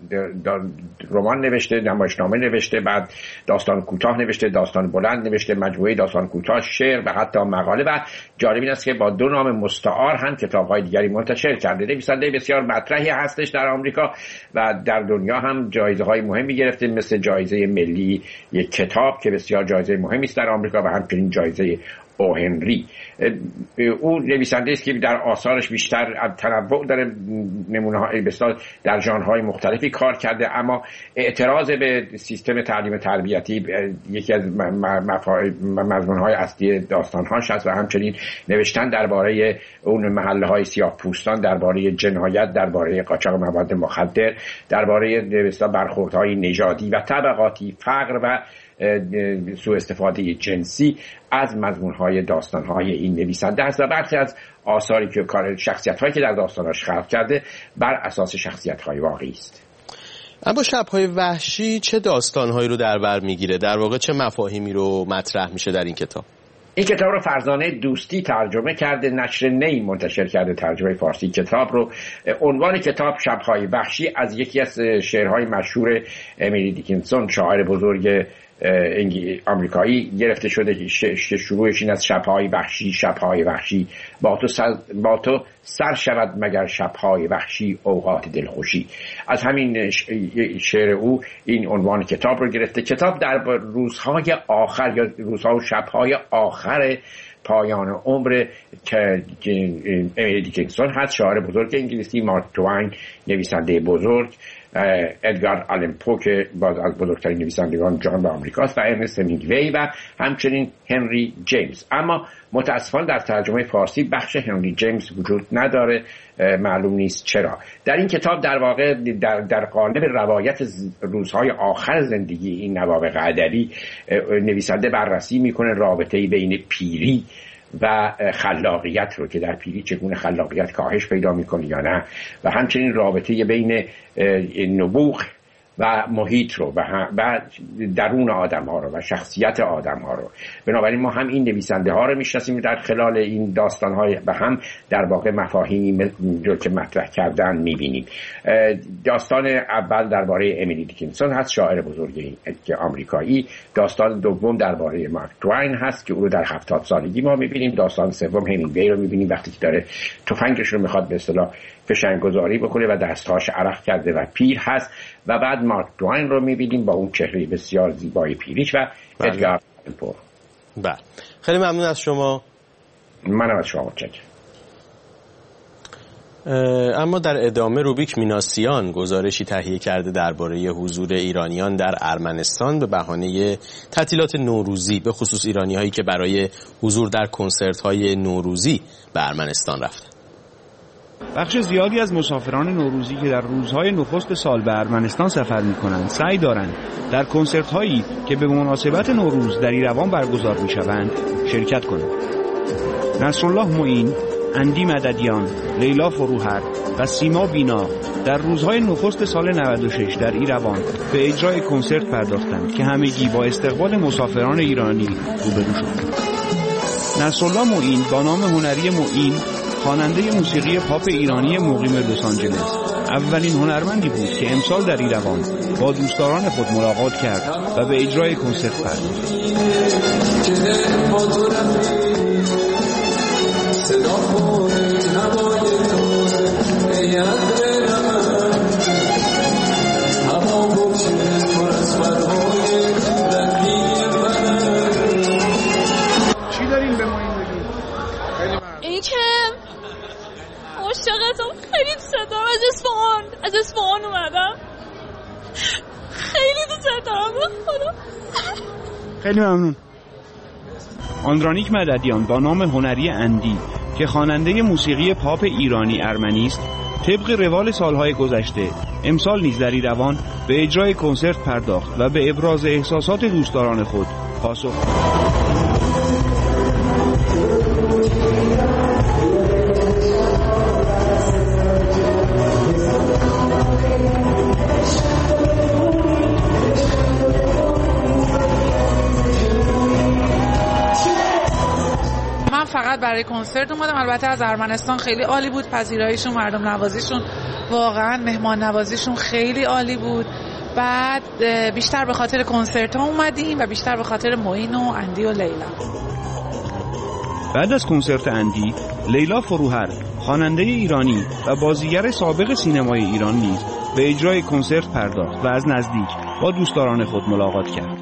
رمان نوشته، نمایشنامه نوشته، بعد داستان کوتاه نوشته، داستان بلند نوشته، مجموعه داستان کوتاه، شعر و حتی مقاله. و جالب این است که با دو نام مستعار هم کتاب‌های دیگری منتشر کرده. نویسنده بسیار مطرحی هستش در آمریکا و در دنیا هم جایزه‌های مهمی گرفته، مثل جایزه ملی یک کتاب که بسیار جایزه مهمی است در آمریکا و همچنین جایزه او هنری. او نویسنده است که در آثارش بیشتر تنوع داره، نمونه‌های بسیار در ژانرهای مختلفی کار کرده، اما اعتراض به سیستم تعلیم تربیتی یکی از مضمون‌های اصلی داستان‌هاش است و همچنین نوشتن درباره اون محله‌های سیاه‌پوستان، درباره جنایت، درباره قاچاق مواد مخدر، درباره بسیار برخوردهای نژادی و طبقاتی، فقر و سوء استفاده جنسی از مضمون‌های داستان‌های این نویسنده است و برخی از آثاری که کار شخصیت‌هایی که در داستانش خلق کرده بر اساس شخصیت‌های واقعی است. اما شب‌های وحشی چه داستان‌هایی رو در بر می‌گیره؟ در واقع چه مفاهیمی رو مطرح میشه در این کتاب؟ این کتاب رو فرزانه دوستی ترجمه کرده، نشر نی منتشر کرده ترجمه فارسی کتاب رو. عنوان کتاب شب‌های وحشی از یکی از شعرهای مشهور امیلی دیکنسون، شاعر بزرگ آمریکایی گرفته شده که شروعش این از شب‌های وحشی، شب‌های وحشی با تو سر, با تو سر شود مگر شب‌های وحشی اوقات دلخوشی. از همین شعر او این عنوان کتاب رو گرفته. کتاب در روزهای آخر یا روزها و شب‌های آخر پایان عمر امیلی دیکنسون هست، شاعر بزرگ انگلیسی، مارک توین نویسنده بزرگ، ادگار آلن پو که باز از بزرگترین نویسندگان جهان و آمریکاست و ارنست همینگوی و همچنین هنری جیمز. اما متاسفانه در ترجمه فارسی بخش هنری جیمز وجود نداره، معلوم نیست چرا. در این کتاب در واقع در, در قالب روایت روزهای آخر زندگی این نوابغ ادبی نویسنده بررسی میکنه رابطه بین پیری و خلاقیت رو که در پیری چگونه خلاقیت کاهش پیدا میکنه یا نه، و همچنین رابطه بین نبوغ و محیط رو و درون آدم ها رو و شخصیت آدم ها رو. بنابراین ما هم این نویسنده ها رو میشناسیم در خلال این داستان های و هم در واقع مفاهیمی رو که مطرح کردن میبینیم. داستان اول درباره امیلی دیکنسون هست، شاعر بزرگی آمریکایی. داستان دوم درباره مارک تواین هست که او رو در هفتاد سالگی ما میبینیم. داستان سوم همینگوی رو میبینیم وقتی که داره تفنگش رو میخواد به اصطلاح فشنگذاری بکنه و دستهاش عرق کرده و پیر هست. و بعد مارک تواین رو میبینیم با اون چهره بسیار زیبای پیریش و ادگار پو. بله، خیلی ممنون از شما. منم از شما متشکرم. اما در ادامه روبیک میناسیان گزارشی تهیه کرده درباره حضور ایرانیان در ارمنستان به بهانه تعطیلات نوروزی، به خصوص ایرانی‌هایی که برای حضور در کنسرت‌های نوروزی به ارمنستان رفتند. بخش زیادی از مسافران نوروزی که در روزهای نخست سال به ارمنستان سفر می‌کنند سعی دارند در کنسرت‌هایی که به مناسبت نوروز در ایروان برگزار می‌شوند شرکت کنند. نصرالله معین، اندی مددیان، لیلا فروهر و سیما بینا در روزهای نخست سال نود و شش در ایروان به اجرای کنسرت پرداختند که همگی با استقبال مسافران ایرانی روبرو شدند. نصرالله معین با نام هنری معین، خواننده موسیقی پاپ ایرانی مقیم لس آنجلس، اولین هنرمندی بود که امسال در ایروان با دوستداران خود ملاقات کرد و به اجرای کنسرت پرداخت. چی دارین به ما این بگید؟ این که عاشقتم، خیلی دوست دارم. از اصفهان از اصفهان اومدم، خیلی دوست دارم. خدا خیلی ممنون. آندرانیک مددیان با نام هنری اندی که خواننده موسیقی پاپ ایرانی ارمنی است، طبق روال سالهای گذشته امسال نیز در ایروان به اجرای کنسرت پرداخت و به ابراز احساسات دوستداران خود پاسخ داد. فقط برای کنسرت اومدم. البته از ارمنستان خیلی عالی بود، پذیراییشون، مردم نوازیشون، واقعا مهمان نوازیشون خیلی عالی بود. بعد بیشتر به خاطر کنسرت ها اومدیم و بیشتر به خاطر معین و اندی و لیلا. بعد از کنسرت اندی، لیلا فروهر، خواننده ایرانی و بازیگر سابق سینمای ایران نیز به اجرای کنسرت پرداخت و از نزدیک با دوستداران خود ملاقات کرد.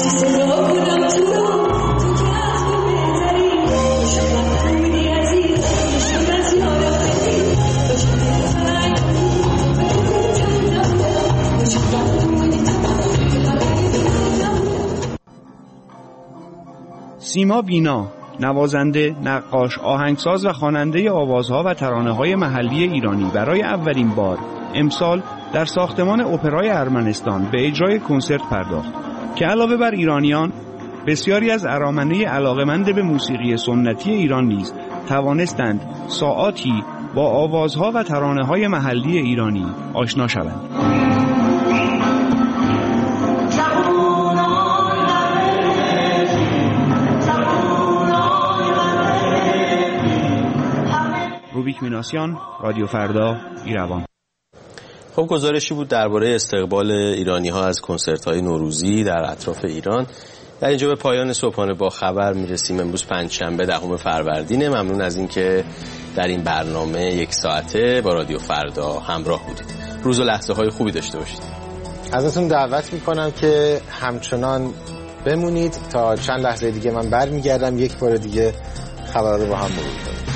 سیما بینا، نوازنده، نقاش، آهنگساز و خواننده آوازها و ترانه‌های محلی ایرانی، برای اولین بار امسال در ساختمان اپرای ارمنستان به اجرای کنسرت پرداخت که علاوه بر ایرانیان، بسیاری از ارامنه علاقه‌مند به موسیقی سنتی ایران نیز توانستند ساعاتی با آوازها و ترانه‌های محلی ایرانی آشنا شوند. روبیک میناسیان، رادیو فردا، ایروان. خب گزارشی بود درباره استقبال ایرانی‌ها از کنسرت‌های نوروزی در اطراف ایران. در اینجا به پایان صبحانه با خبر میرسیم. امروز پنجشنبه دهم فروردین. ممنون از اینکه در این برنامه یک ساعته با رادیو فردا همراه بودید. روز و لحظه های خوبی داشته باشید. ازتون دعوت میکنم که همچنان بمونید تا چند لحظه دیگه من برمیگردم یک بار دیگه خبر رو با هم مرور کنیم.